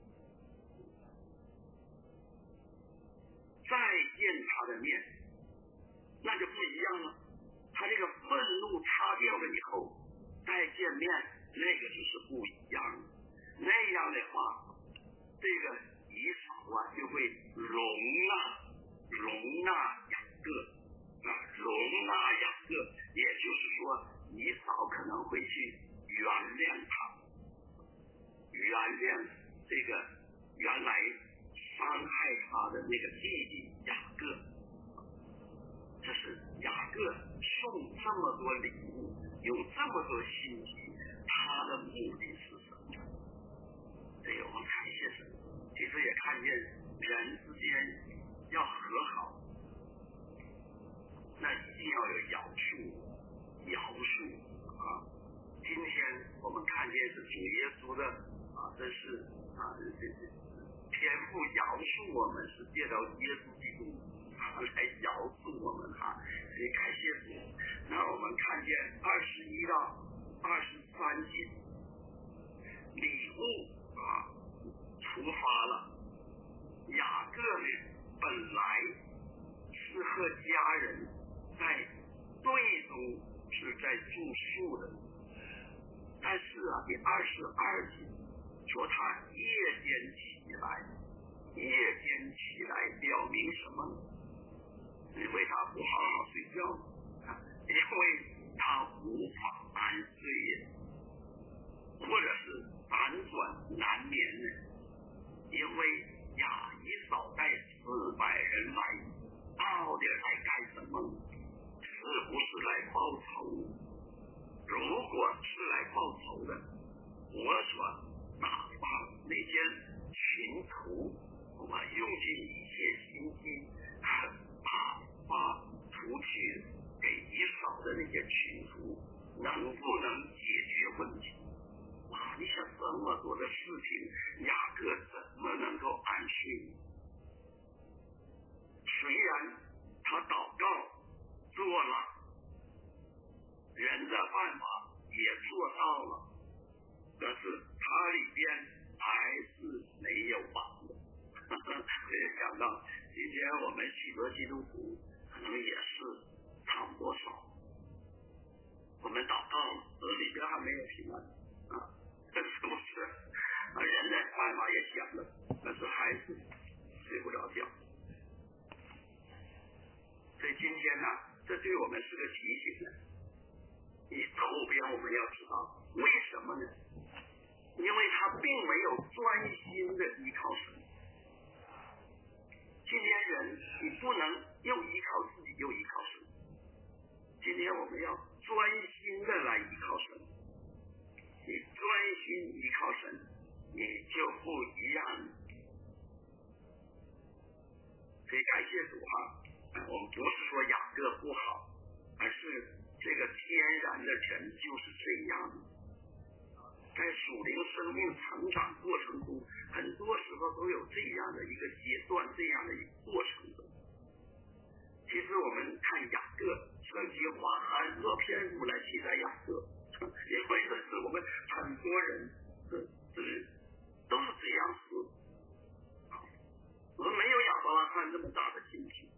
A: 再见他的面，那就不一样了。他这个愤怒擦掉了以后，再见面，那个就是不一样的。那样的话，这个以扫啊就会容纳容纳雅各啊，容纳雅各，也就是说以扫可能会去原谅他，原谅这个原来伤害他的那个弟弟雅各。这是雅各送这么多礼物，有这么多心机，他的目的是什么？这个我们感谢神，其实也看见人之间要和好，那一定要有饶恕，饶恕啊！今天我们看见是主耶稣的啊，这是啊，这这天父饶恕我们，是借着耶稣基督啊来饶恕我们哈，所以感谢主。那我们看见二十一到二十三节，礼物啊出发了。雅各呢本来是和家人在队中是在住宿的，但是啊第二十二节说他夜间起来，夜间起来表明什么呢？因为他不好好睡觉啊，因为他无法安睡，或者是辗转难眠呢？因为亚以扫带四百人来，到底来干什么？是不是来报仇？如果是来报仇的，我所打发那些群徒，我用尽一切心机打发出去给以扫的那些群徒，能不能解决问题？哇，你想这么多的事情，雅各怎么能够安睡？虽然他祷告做了，人的办法也做到了，可是他里边还是没有完的。我也想到今天我们许多基督徒可能也是差不多少，我们祷告了，这里边还没有平安啊，这是不是？啊，人的办法也想了，但是还是睡不着觉。所以今天呢，这对我们是个提醒呢。你后边我们要知道为什么呢？因为他并没有专心的依靠神。今天人你不能又依靠自己又依靠神，今天我们要专心的来依靠神。你专心依靠神，你就不一样。所以感谢主哈，我们不是说雅各不好，而是这个天然的人就是这样的。在属灵生命成长过程中，很多时候都有这样的一个阶段，这样的一个过程中。其实我们看雅各，圣经花很多篇幅来记载雅各，因为这是我们很多人是是都是这样子。我们没有亚伯拉罕这么大的心情，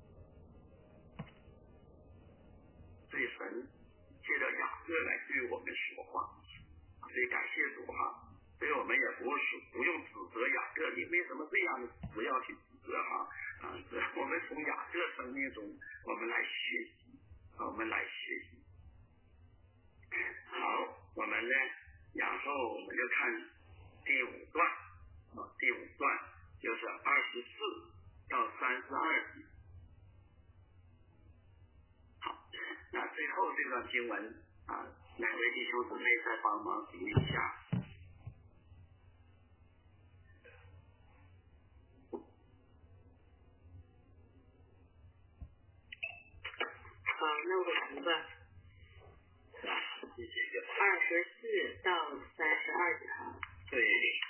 A: 所以神借着雅各来对我们说话。所以感谢主哈，所以我们也不是不用指责雅各，你为什么这样？不要去指责哈啊！我们从雅各生命中，我们来学习，我们来学习。好，我们呢，然后我们就看第五段啊，第五段就是二十四到三十二节。好，那最后这段经文啊。哪位弟兄姊妹再帮忙读一下？
B: 好，那我读吧。二十四到三十二条。
A: 对。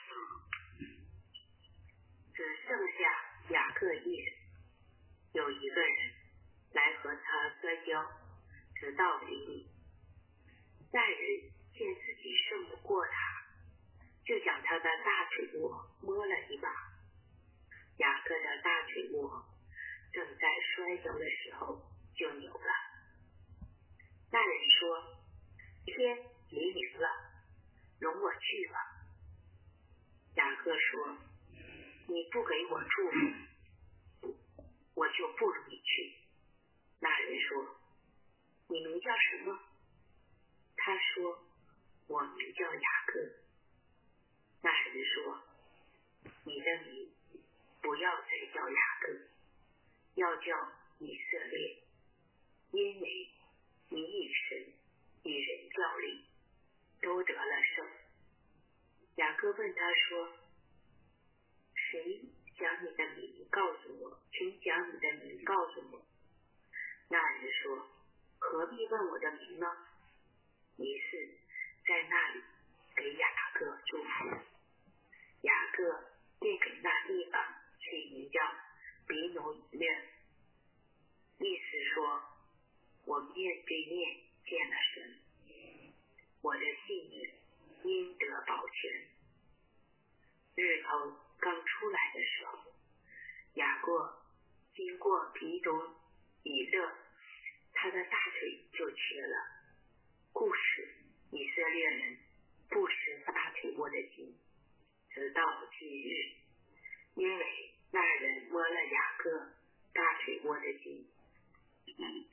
B: 只剩下雅各一人，有一个人来和他摔跤，直到离离。那人见自己胜不过他，就将他的大腿窝摸了一把。雅各的大腿窝正在摔跤的时候就扭了。那人说：天黎明了，容我去吧。雅各说：你不给我祝福，我就不容你去。那人说：你名叫什么？他说：我名叫雅各。那人说：你的名不要再叫雅各，要叫以色列，因为你与神与人较力，都得了胜。雅各问他说：谁将你的名告诉我？请将你的名告诉我。那人说：何必问我的名呢？于是在那里给雅各祝福。雅各便给那地方取名叫比努以勒，意思说我面对面见了神，我的性命因得保全。日头刚出来的时候，雅各经过比努以勒，他的大腿就瘸了。故使以色列人不吃大腿窝的筋，直到今日，因为那人摸了雅各大腿窝的筋。
A: 嗯，好，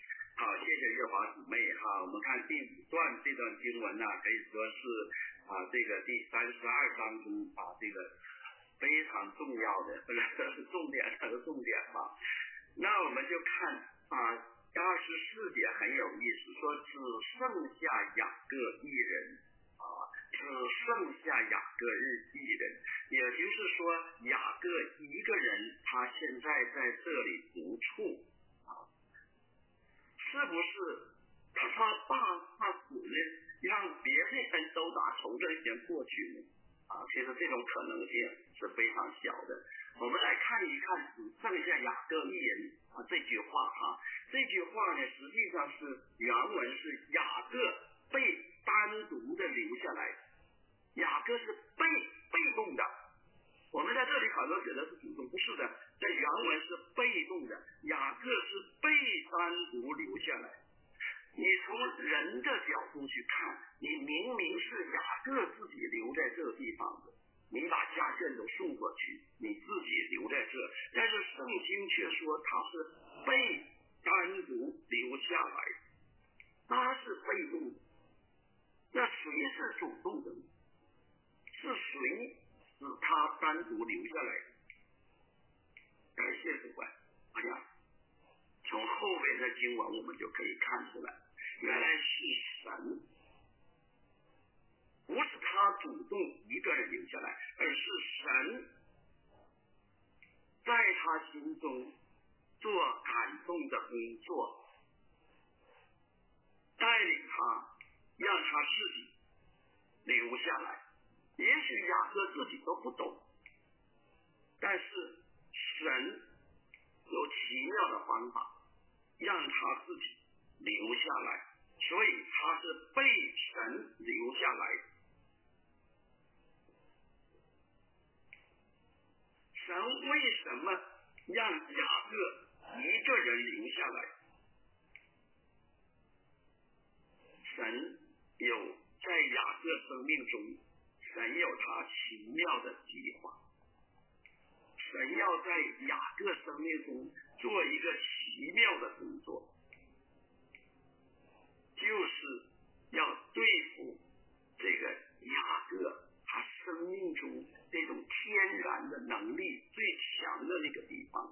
A: 好，谢谢月华姊妹哈。我们看第五段这段经文呢、啊，可以说是啊这个第三十二章中啊这个非常重要的重点和重点吧。那我们就看啊二十四节很有意思，说只剩下雅各一人啊，只剩下雅各日一人，也就是说雅各一个人，他现在在这里独处。是不是他怕怕死呢？让别的人都打仇恨先过去呢？啊，其实这种可能性是非常小的。我们来看一看只剩下雅各一人啊这句话啊，这句话呢实际上是原文是雅各被单独的留下来，雅各是被被动的。我们在这里好多觉得是主动，不是的，在原文是被动的，雅各是被单独留下来。你从人的角度去看，你明明是雅各自己留在这个地方的，你把家眷都送过去，你自己留在这，但是圣经却说他是被单独留下来，他是被动的。那谁是主动的？是谁使他单独留下来？感谢主啊！哎呀，从后面的经文我们就可以看出来，原来是神，不是他主动一个人留下来，而是神在他心中做感动的工作，带领他，让他自己留下来。也许雅各自己都不懂，但是神有奇妙的方法让他自己留下来，所以他是被神留下来。神为什么让雅各一个人留下来？神有在雅各生命中，神有他奇妙的计划，神要在雅各生命中做一个奇妙的工作，就是要对付这个雅各他生命中这种天然的能力最强的那个地方。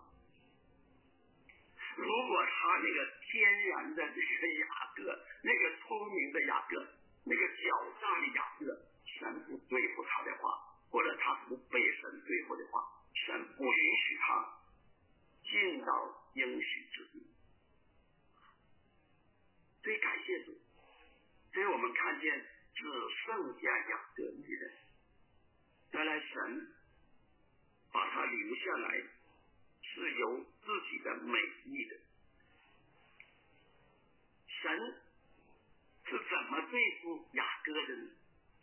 A: 如果他那个天然的这个雅各，那个聪明的雅各，那个狡诈的雅各，神不对付他的话，或者他不被神对付的话，神不允许他进到应许之地。所以感谢主，所以我们看见只剩下雅各一人，原来神把他留下来是有自己的美意的。神是怎么对付雅各的呢？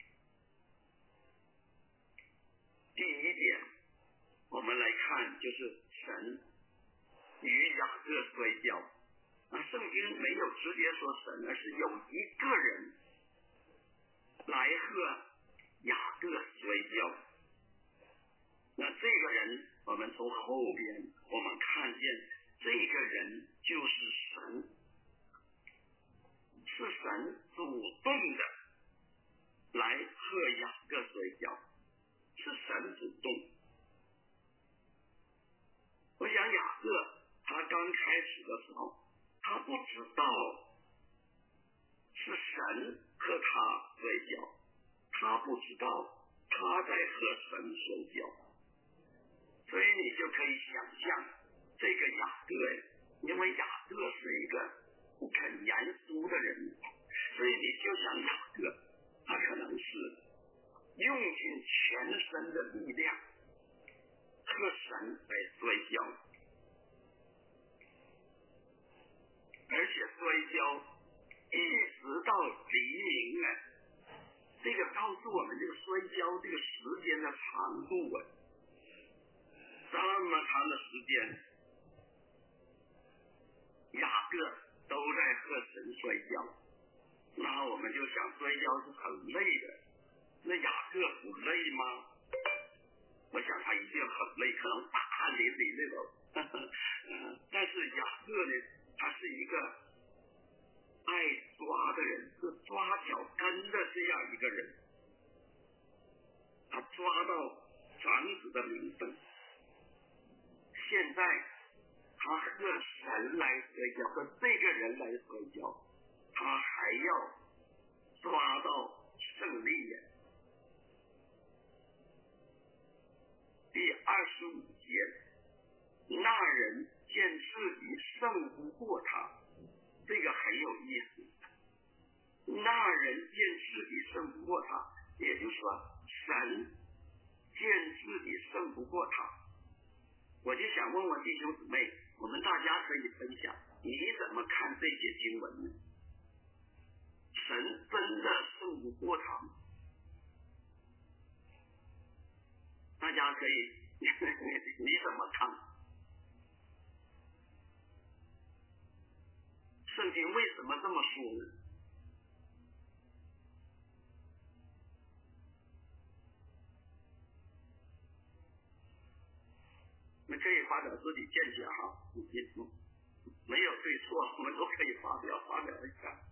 A: 第一点，我们来看就是神与雅各摔跤。那圣经没有直接说神，而是有一个人来和雅各摔跤。那这个人，我们从后边我们看见这个人就是神，是神主动的来和雅各摔跤，是神主动。我想雅各他刚开始的时候，他不知道是神和他摔跤，他不知道他在和神摔跤，所以你就可以想象这个雅各，因为雅各是一个不肯言输的人，所以你就想雅各他可能是用尽全身的力量和神来摔跤，而且摔跤一直到黎明啊！这个告诉我们这个摔跤这个时间的长度啊，这么长的时间，雅各都在和神摔跤。那我们就想摔跤是很累的，那雅各不累吗？我想他一定很累，可能大汗淋漓那种。但是雅各呢，他是一个爱抓的人，是抓脚跟的这样一个人，他抓到长子的名分，现在他和神来摔跤，和这个人来摔跤，他还要抓到胜利耶。第二十五节，那人见自己胜不过他，这个很有意思。那人见自己胜不过他，也就是说神见自己胜不过他。我就想问问弟兄姊妹，我们大家可以分享，你怎么看这些经文呢？神真的胜不过他吗？大家可以你怎么看？圣经为什么这么说呢？你可以发表自己见解哈，没有对错，我们都可以发表发表一下。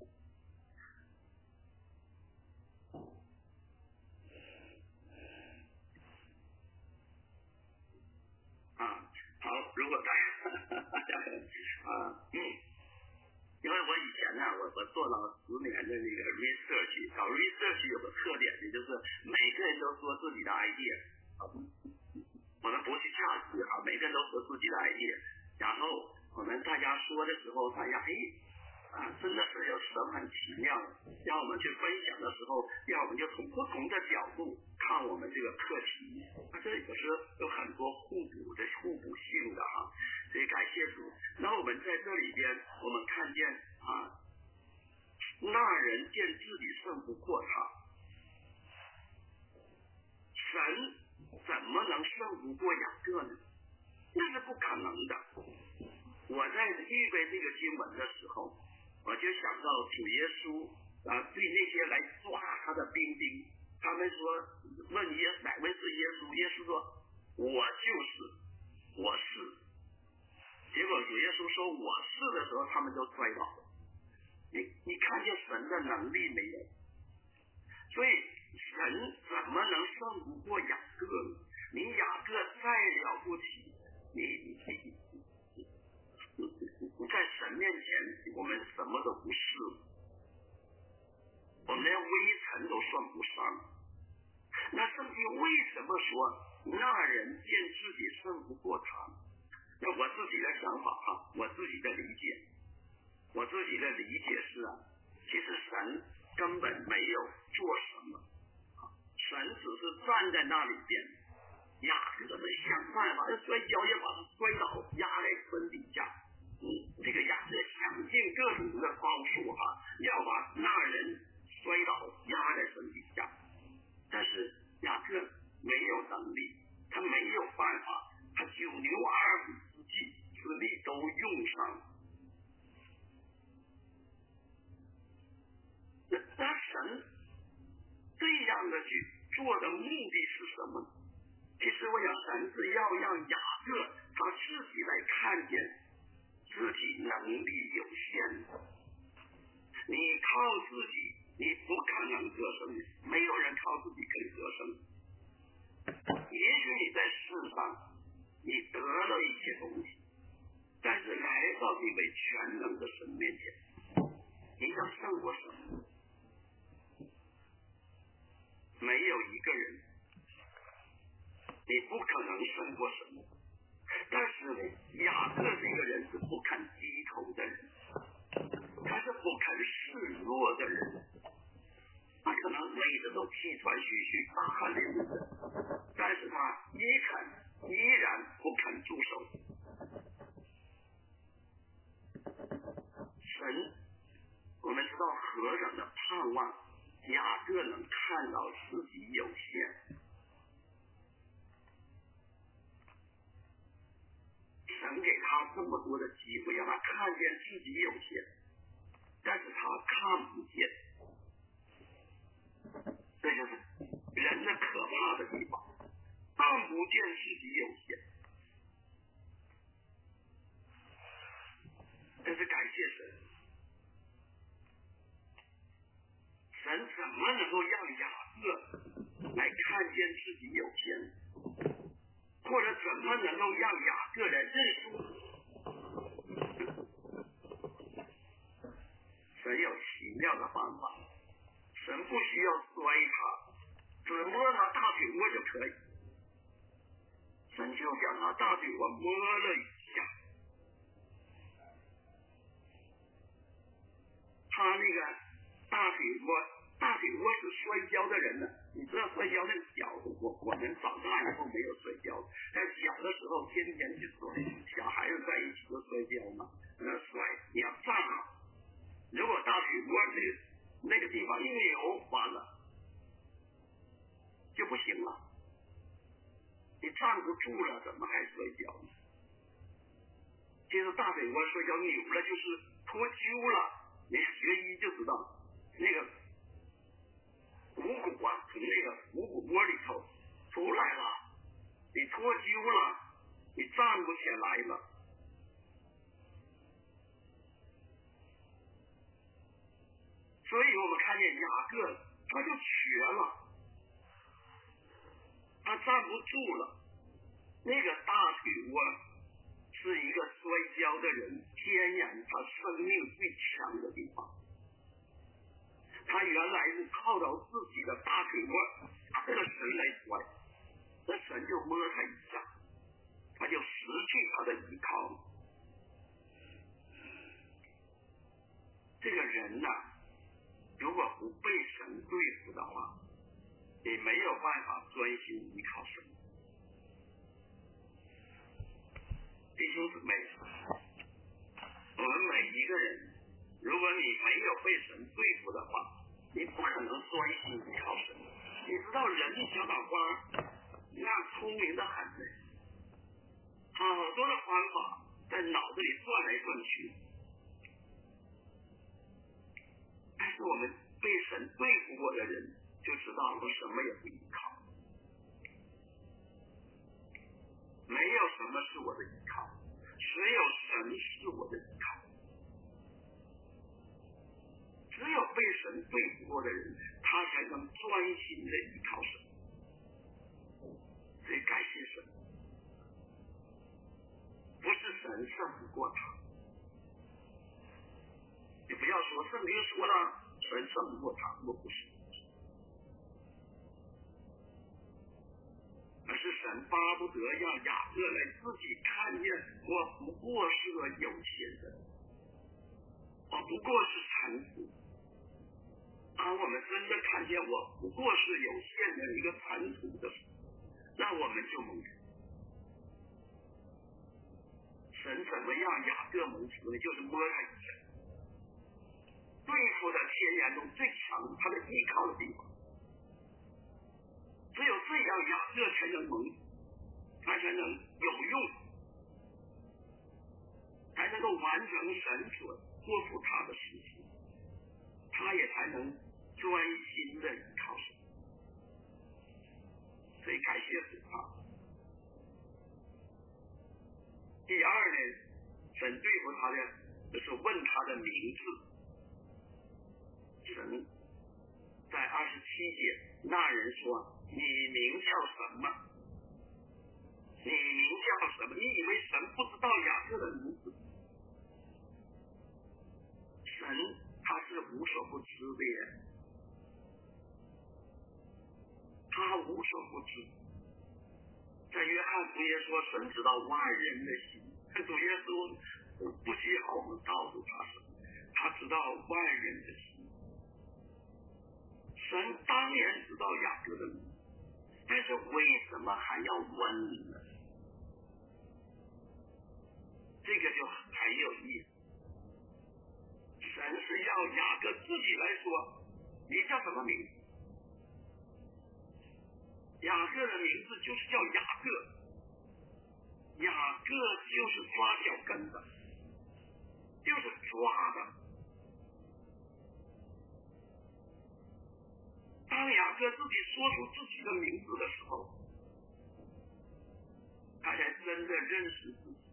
A: 啊，好，如果大家大家啊，嗯，因为我以前呢，我我做了十年的那个 research， 搞 research 有个特点呢，就是每个人都说自己的 idea， 我们不去价值啊，每个人都说自己的 idea， 然后我们大家说的时候，大家哎啊，真的是有神很奇妙，让我们去分享的时候，让我们就从不同的角度看我们这个课题，啊，这有时有很多互补的互补性的哈，所以感谢主。那我们在这里边，我们看见啊，那人见自己胜不过他，神怎么能胜不过雅各呢？那是不可能的。我在预备这个经文的时候，我就想到主耶稣啊，对那些来抓他的兵丁，他们说问耶稣哪位是耶稣？耶稣说我就是，我是。结果主耶稣说我是的时候，他们就摔倒了。你你看见神的能力没有？所以神怎么能胜不过雅各呢？你雅各再了不起，你你你在神面前，我们什么都不是，我们连微尘都算不上。那圣经为什么说那人见自己胜不过他？那我自己的想法哈，我自己的理解，我自己的理解是啊，其实神根本没有做什么，神只是站在那里边，雅各们想办法，摔跤也把他摔倒，压在身底下。嗯，这个雅各想尽各种的招数哈，要把那人摔倒，压在身底下。但是雅各没有能力，他没有办法，他九牛二虎之计之力都用上。那那神这样的去做的目的是什么？其实我想神是要让雅各他自己来看见自己能力有限，你靠自己你不可能得胜，没有人靠自己可以得胜。也许你在世上你得了一些东西，但是来到这位全能的神面前，你想胜过什么？没有一个人，你不可能胜过什么。但是呢，雅各这个人是不肯低头的人，他是不肯示弱的人，他可能累得都气喘吁吁、大汗淋漓的，但是他依肯依然不肯住手。神，我们知道何等的盼望雅各能看到自己有限。神给他这么多的机会，让他看见自己有限，但是他看不见，这就是人的可怕的地方，看不见自己有限。但是感谢神， 要摔他，只摸他大腿窝就可以。神就将他大腿窝摸了一下，他那个大腿窝，大腿窝是摔跤的人呢。你知道摔跤那个小，我我们长大以后没有摔跤，但小的时候天天去摔，小孩子在一起就摔跤嘛。那摔你要站好，如果大腿窝那个那个地方一扭，完了就不行了。你站不住了，怎么还摔跤呢？其实大腿窝摔跤扭了就是脱臼了，你学医就知道，那个股骨啊从那个股骨窝里头出来了，你脱臼了，你站不起来了。所以我们看见雅各他就瘸了，他站不住了。那个大腿窝是一个摔跤的人天然他生命最强的地方，他原来是靠着自己的大腿窝这个神来摔，那神就摸他一下，他就失去他的依靠。这个人呢、啊，如果不被神对付的话，你没有办法专心依靠神。弟兄姊妹，我们每一个人，如果你没有被神对付的话，你不可能专心依靠神。你知道人的小脑瓜那聪明的很呢，好多的方法在脑子里转来转去，但是我们被神对付过的人就知道我什么也不依靠，没有什么是我的依靠，只有神是我的依靠。只有被神对付过的人，他才能专心的依靠神。所以感谢神，不是神胜不过他。你不要说圣经说了神胜不过他，我不是，而是神巴不得让雅各来自己看见，我不过是个有限的，我不过是尘土。当我们真的看见我不过是有限的一个尘土的时候，那我们就蒙福。神怎么样雅各蒙福呢？就是摸他一下，对付的天然中最强他的依靠的地方。只有这样雅各才能蒙福，他才能有用，才能够完成神所托付他的事情，他也才能专心的依靠神。所以感谢主啊！第二呢，神对付他的就是问他的名字。神在二十七节，那人说：“你名叫什么？你名叫什么？”你以为神不知道雅各的名字？神他是无所不知的耶，他无所不知。在约翰福音说，神知道万人的心。主耶稣不需要我们告诉他什么，他知道万人的心。神当然知道雅各的名，但是为什么还要问你呢？这个就很有意思。神是要雅各自己来说，你叫什么名字？雅各的名字就是叫雅各。雅各就是抓脚跟的，就是抓的。当雅各自己说出自己的名字的时候，他才真的认识自己，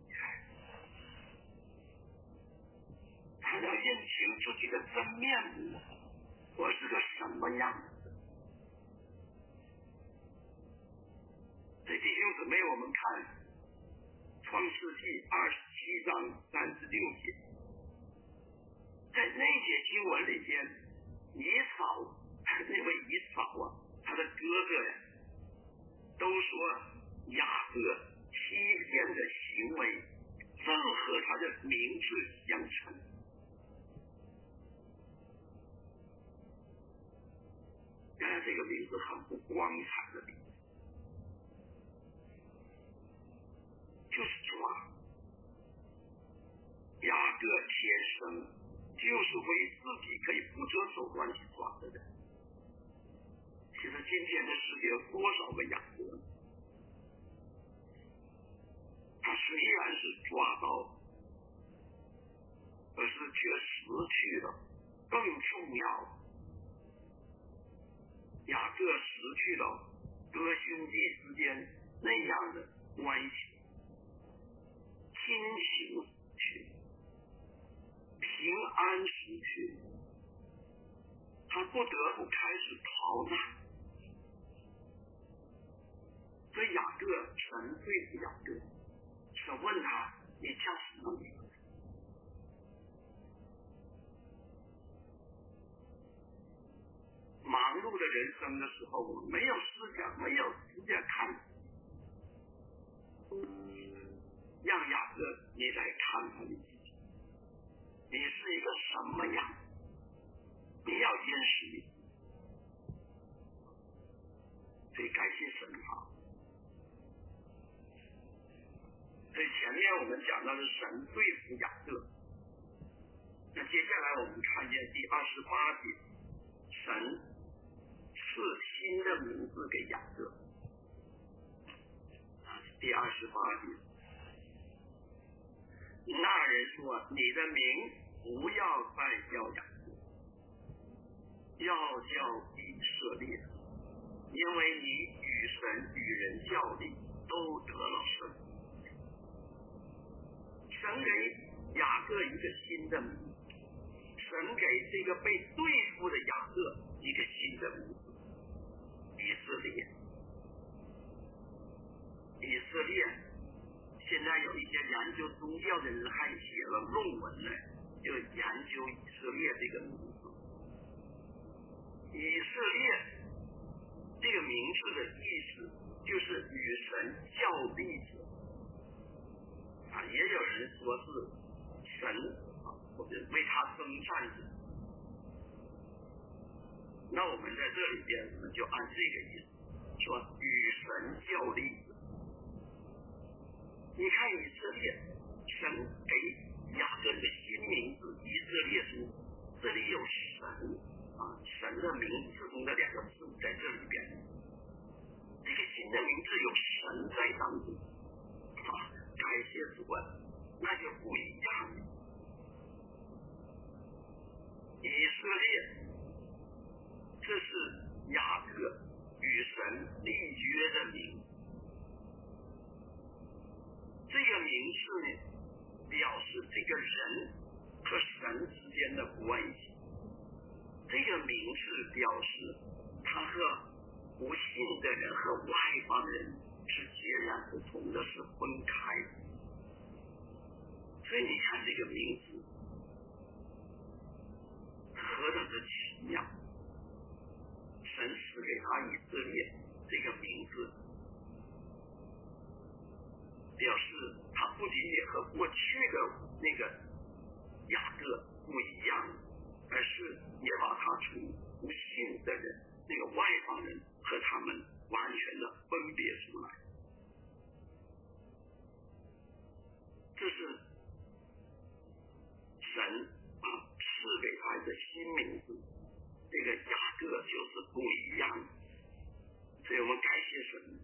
A: 他要认清自己的真面目，我是个什么样子。所以弟兄姊妹，我们看创世纪二十七章三十六节，在那节经文里边，以扫还是因为以扫啊，他的哥哥呀，都说雅各欺骗的行为正和他的名字相称。原来这个名字很不光彩的名字，就是抓。雅各天生就是为自己可以不择手段去抓的人。其实今天的世界有多少个雅各？他虽然是抓到，可是却失去了更重要。雅各失去了哥兄弟之间那样的关系，亲情失去，平安失去，他不得不开始逃难。所以雅各，神对付雅各，神问他：“你叫什么名字？”忙碌的人生的时候，我们没有思想，没有时间看。让雅各，你来看看你自己，你是一个什么样？你要认识你。所以感谢神啊！所以前面我们讲到的神对付雅各，那接下来我们看见第二十八节，神赐新的名字给雅各。第二十八节，那人说：“你的名不要再叫雅各，要叫以色列，因为你与神与人较力，都得了胜。”神给雅各一个新的名字，神给这个被对付的雅各一个新的名字，以色列。以色列，现在有一些研究宗教的人还写了论文呢，就研究以色列这个名字。以色列这个名字的意思就是与神较力者。啊，也有人说是神啊，或者为他征战者。那我们在这里边，我们就按这个意思说，与神较力者。你看以色列，神给雅各的新名字以色列书，这里有神啊，神的名字中的两个字在这里边。这个新的名字有神在当中。啊，感谢主啊，那就不一样了。以色列，这是雅各与神立约的名。这个名字呢，表示这个人和神之间的关系。这个名字表示他和不信的人和外邦人是截然不同的，是分开的。所以你看这个名字何等的奇妙！神赐给他以色列这个名字，表示他不仅仅和过去的那个雅各不一样，而是也把他从不信的人那个外邦人和他们完全的分别出来。这是神啊赐给他一个新名字，这个雅各就是不一样的。所以我们感谢神。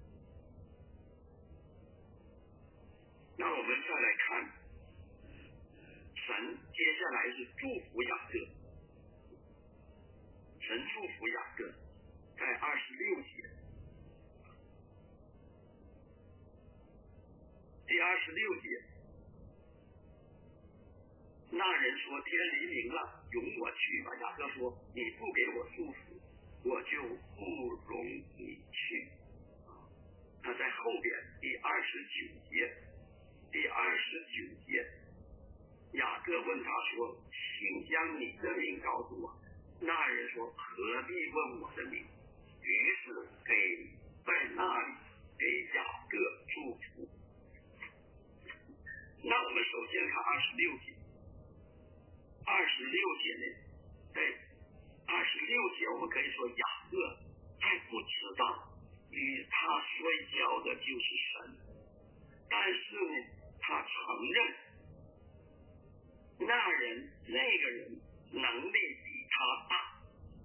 A: 那我们再来看，神接下来是祝福雅各。神祝福雅各，在二十六节，第二十六节，那人说：“天黎明了，容我去吧。”雅各说：“你不给我祝福，我就不容你去。”那在后边第二十九节，第二十九节，雅各问他说：“请将你的名告诉我。” 那人说何必问我的名？于是给在那里给雅各祝福。那我们首先看二十六节，二十六节呢，在二十六节我们可以说雅各还不知道与他摔跤的就是神，但是呢，他承认那人那个人能力比他大，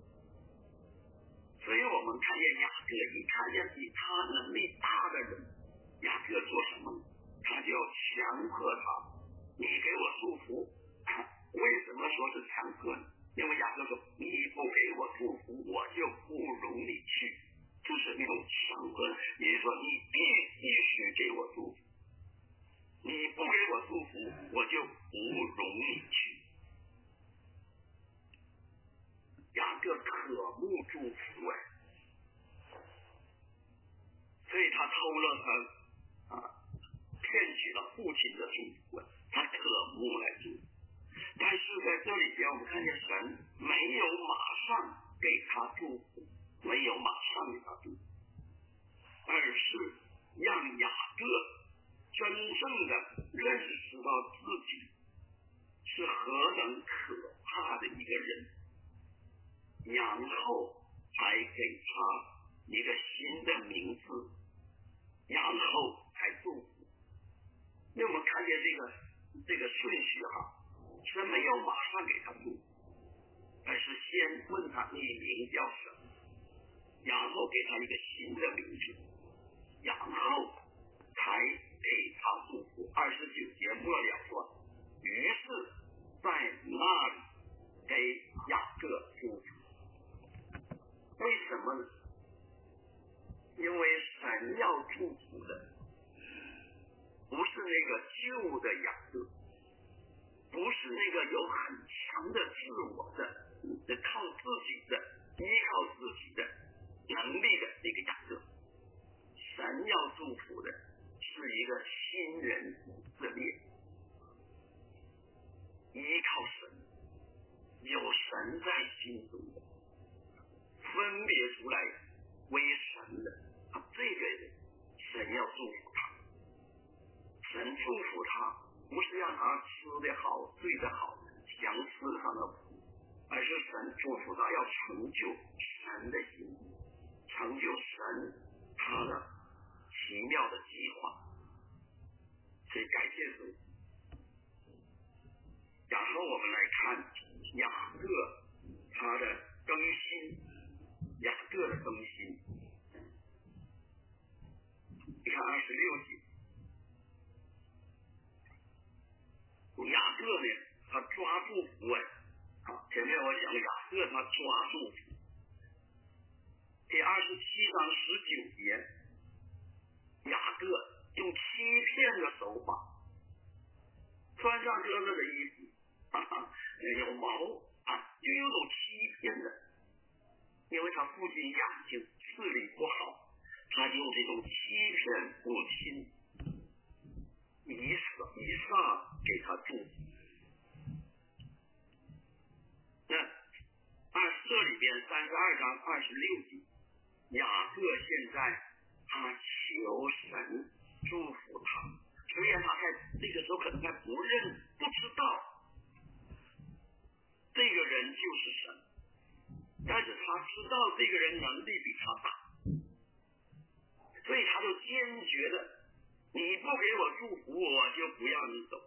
A: 所以我们看见雅各一看见比他能力大的人，雅各做什么呢？他就强迫他，你给我祝福。为什么说是强迫呢？因为雅各说，你不给我祝福，我就不容你去，就是那种强迫。也就是说，你必必须给我祝福，你不给我祝福，我就不容你去。雅各渴慕祝福哎，所以他偷了他啊，骗取了父亲的祝福，他渴慕来祝福。但是在这里边，我们看见神没有马上给他祝福，没有马上给他祝福，而是让雅各真正的认识到自己是何等可怕的一个人，然后才给他一个新的名字，然后才祝福。那我们看见这个这个顺序哈，是没有马上给他祝福，而是先问他你名叫什么，然后给他一个新的名字，然后才给他祝福。二十九节末了说，于是在那里给雅各祝福。为什么呢？因为神要祝福的不是那个旧的雅各，不是那个有很强的自我的靠自己的依靠自己的能力的那个雅各，神要祝福的是一个新人以色列，依靠神，有神在心中的，分别出来为神的，啊，这个人神要祝福他，神祝福他不是让他吃得好睡得好享吃上的福，而是神祝福他要成就神的心意，成就神他的奇妙的计划。所以感谢主。然后我们来看雅各他的更新，雅各的更新。你看二十六节，雅各呢，他抓住福哎，啊，前面我讲雅各他抓住福。第二十七章十九节，雅各用欺骗的手法，穿上哥哥的衣服，哈哈，有毛啊，就有种欺骗的，因为他父亲眼睛视力不好，他就用这种欺骗父亲以撒以撒给他祝福。那二这里边三十二章二十六节，雅各现在他求神祝福他，虽然他还那个时候可能还不认不知道这个人就是神，但是他知道这个人能力比他大，所以他就坚决的，你不给我祝福，我就不让你走。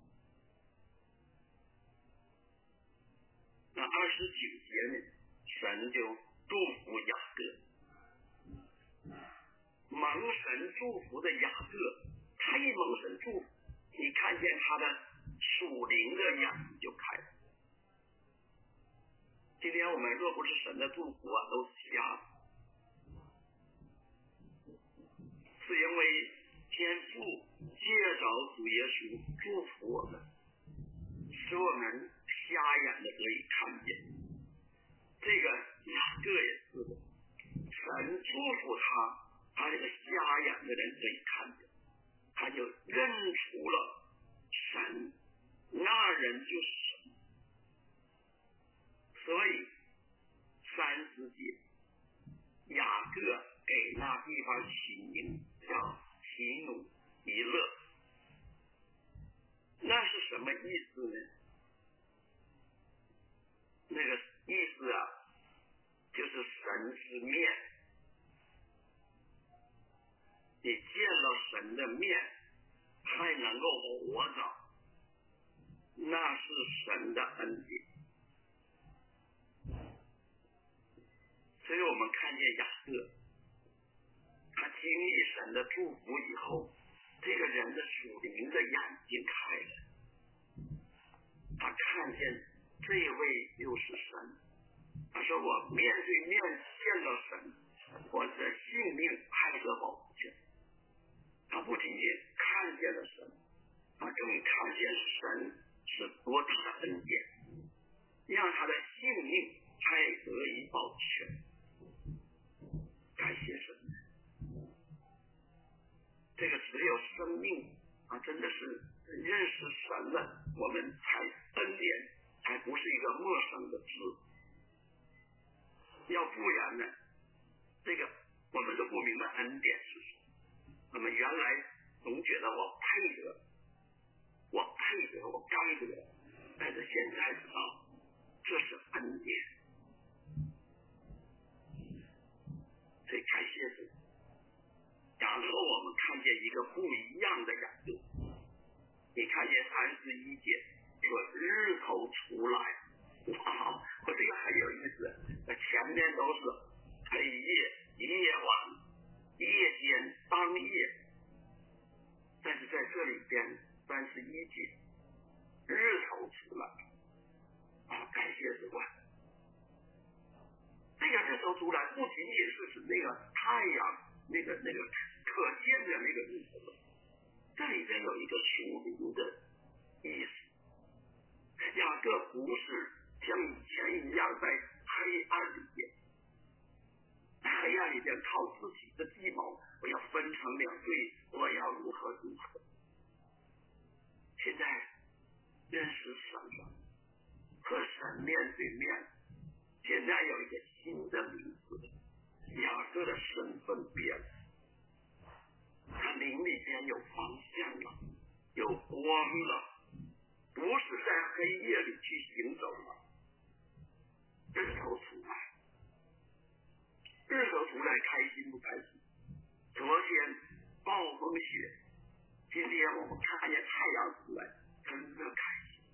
A: 那二十九节呢，神就祝福雅各，蒙神祝福的雅各，他一蒙神祝福，你看见他的属灵的眼睛就开了。今天我们若不是神的祝福啊，都是瞎的，是因为天父借着主耶稣祝福我们，使我们瞎眼的得以看见。这个雅各也是的，神祝福他，他这个瞎眼的人得以看见，他就认出了神，那人就是神。所以三十节，雅各给那地方起名叫喜努伊勒，那是什么意思呢？那个意思啊，就是神之面，你见了神的面还能够活着，那是神的恩典。所以我们看见雅各，他经历神的祝福以后，这个人的属灵的眼睛开了，他看见这位又是神。他说我面对面见了神，我的性命还得保全。他不仅仅看见了神，他更看见神是多大的恩典，让他的性命还得以保全。感谢神，这个只有生命啊，真的是认识神了，我们才恩典才不是一个陌生的字。要不然呢，这个我们都不明白恩典是什么。我们原来总觉得我配得，我配得，我该得，但是现在知道这是恩典。所以感谢主。然后我们看见一个不一样的雅各，你看见三十一节说日头出来，哇，我这个很有意思，前面都是黑夜、夜晚、夜间、当夜，但是在这里边三十一节日头出来，啊，感谢主啊！这个日头出来不仅仅是指那个太阳那个那个可见的那个日头，这里边有一个属灵的意思。雅各不是像以前一样在黑暗里边，在黑暗里边靠自己的计谋，我要分成两队，我要如何如何。现在认识神了，和神面对面，现在有一个新的名字，雅各的身份变了，他灵里边有方向了，有光了，不是在黑夜里去行走了。日头出来，日头出来开心不开心？昨天暴风雪，今天我们看见太阳出来，真的开心。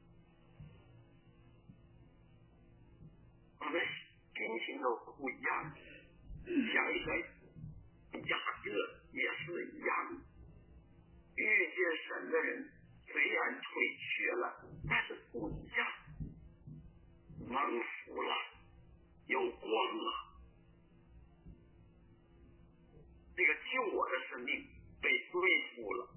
A: 我们心情都不一样。想一想，雅各也是一样，遇见神的人虽然腿瘸了，但是不一样，蒙福了，有光了。这个救我的生命被对付了，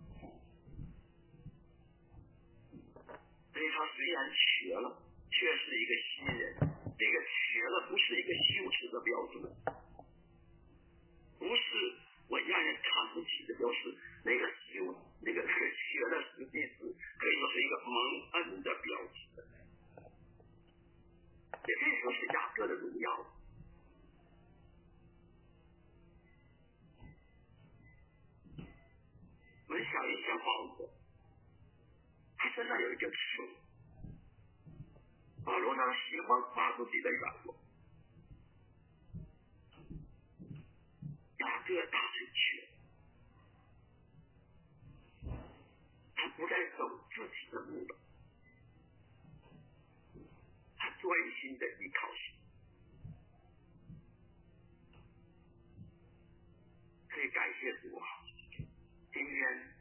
A: 所以他虽然瘸了，却是一个新人。这个瘸了不是一个羞耻的标准，不是我让人看不起的标识，那个羞那个那个瘸了实际是可以说是一个蒙恩的标志。也可以说是雅各的荣耀。我们想一想保罗，他身上有一个刺，保罗他喜欢夸自己的软弱，雅各大腿瘸，他不再走自己的路了，他专心的依靠神。可以感谢主啊！今天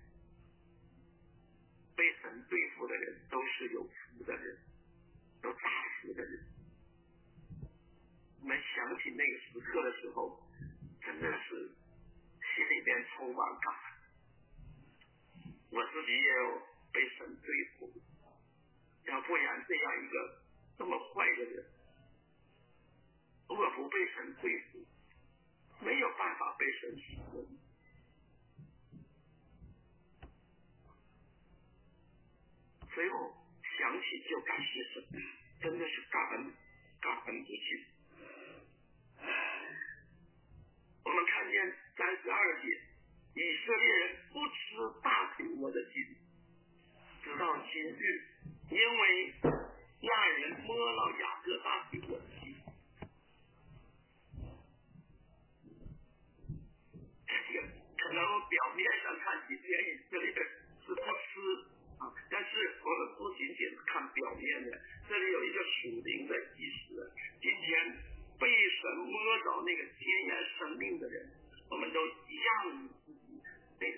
A: 被神对付的人都是有福的人，都大福的人。我们想起那个时刻的时候，真的是心里边充满感恩。我自己也有被神对付，要不然这样一个这么坏的人，如果不被神对付，没有办法被神使用。所以我想起就感谢神，真的是感恩感恩不尽。 节，以色列人不吃大腿窝的筋，直到今日，因为那人摸了雅各大腿窝的筋。这个可能表面上看起来以色列是不吃啊，但是我们不仅仅是看表面的，这里有一个属灵的意思。今天被神摸着那个天然生命的人，我们都一样那个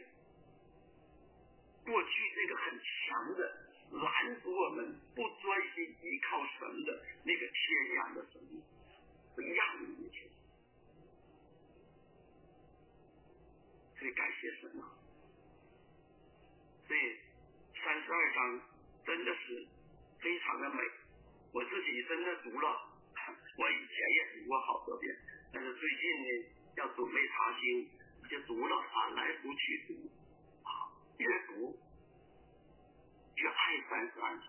A: 过去这个很强的拦阻我们不专心依靠神的那个天然的生命，不一样的一切。所以感谢神啊！所以三十二章真的是非常的美，我自己真的读了，我以前也读过好多遍，但是最近呢要准备查经，就读了翻来覆去读啊，越读越爱三十二章。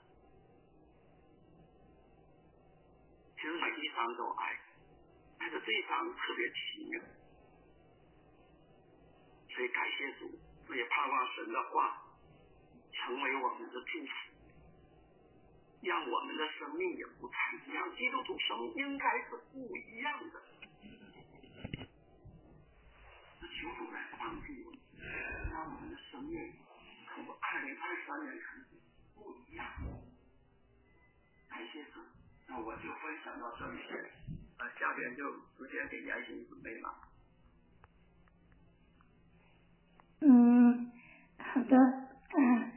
A: 其实每一章都爱，但是这一章特别奇妙，所以感谢主，我也盼望神的话成为我们的祝福，让我们的生命也不太一样。基督徒生命应该是不一样的。求主来帮助我们，让我们的生命从二零二三年开始不一样。感谢主，那我就分享到这里，呃，下边就直接给言行准备了。
D: 嗯，好的，嗯。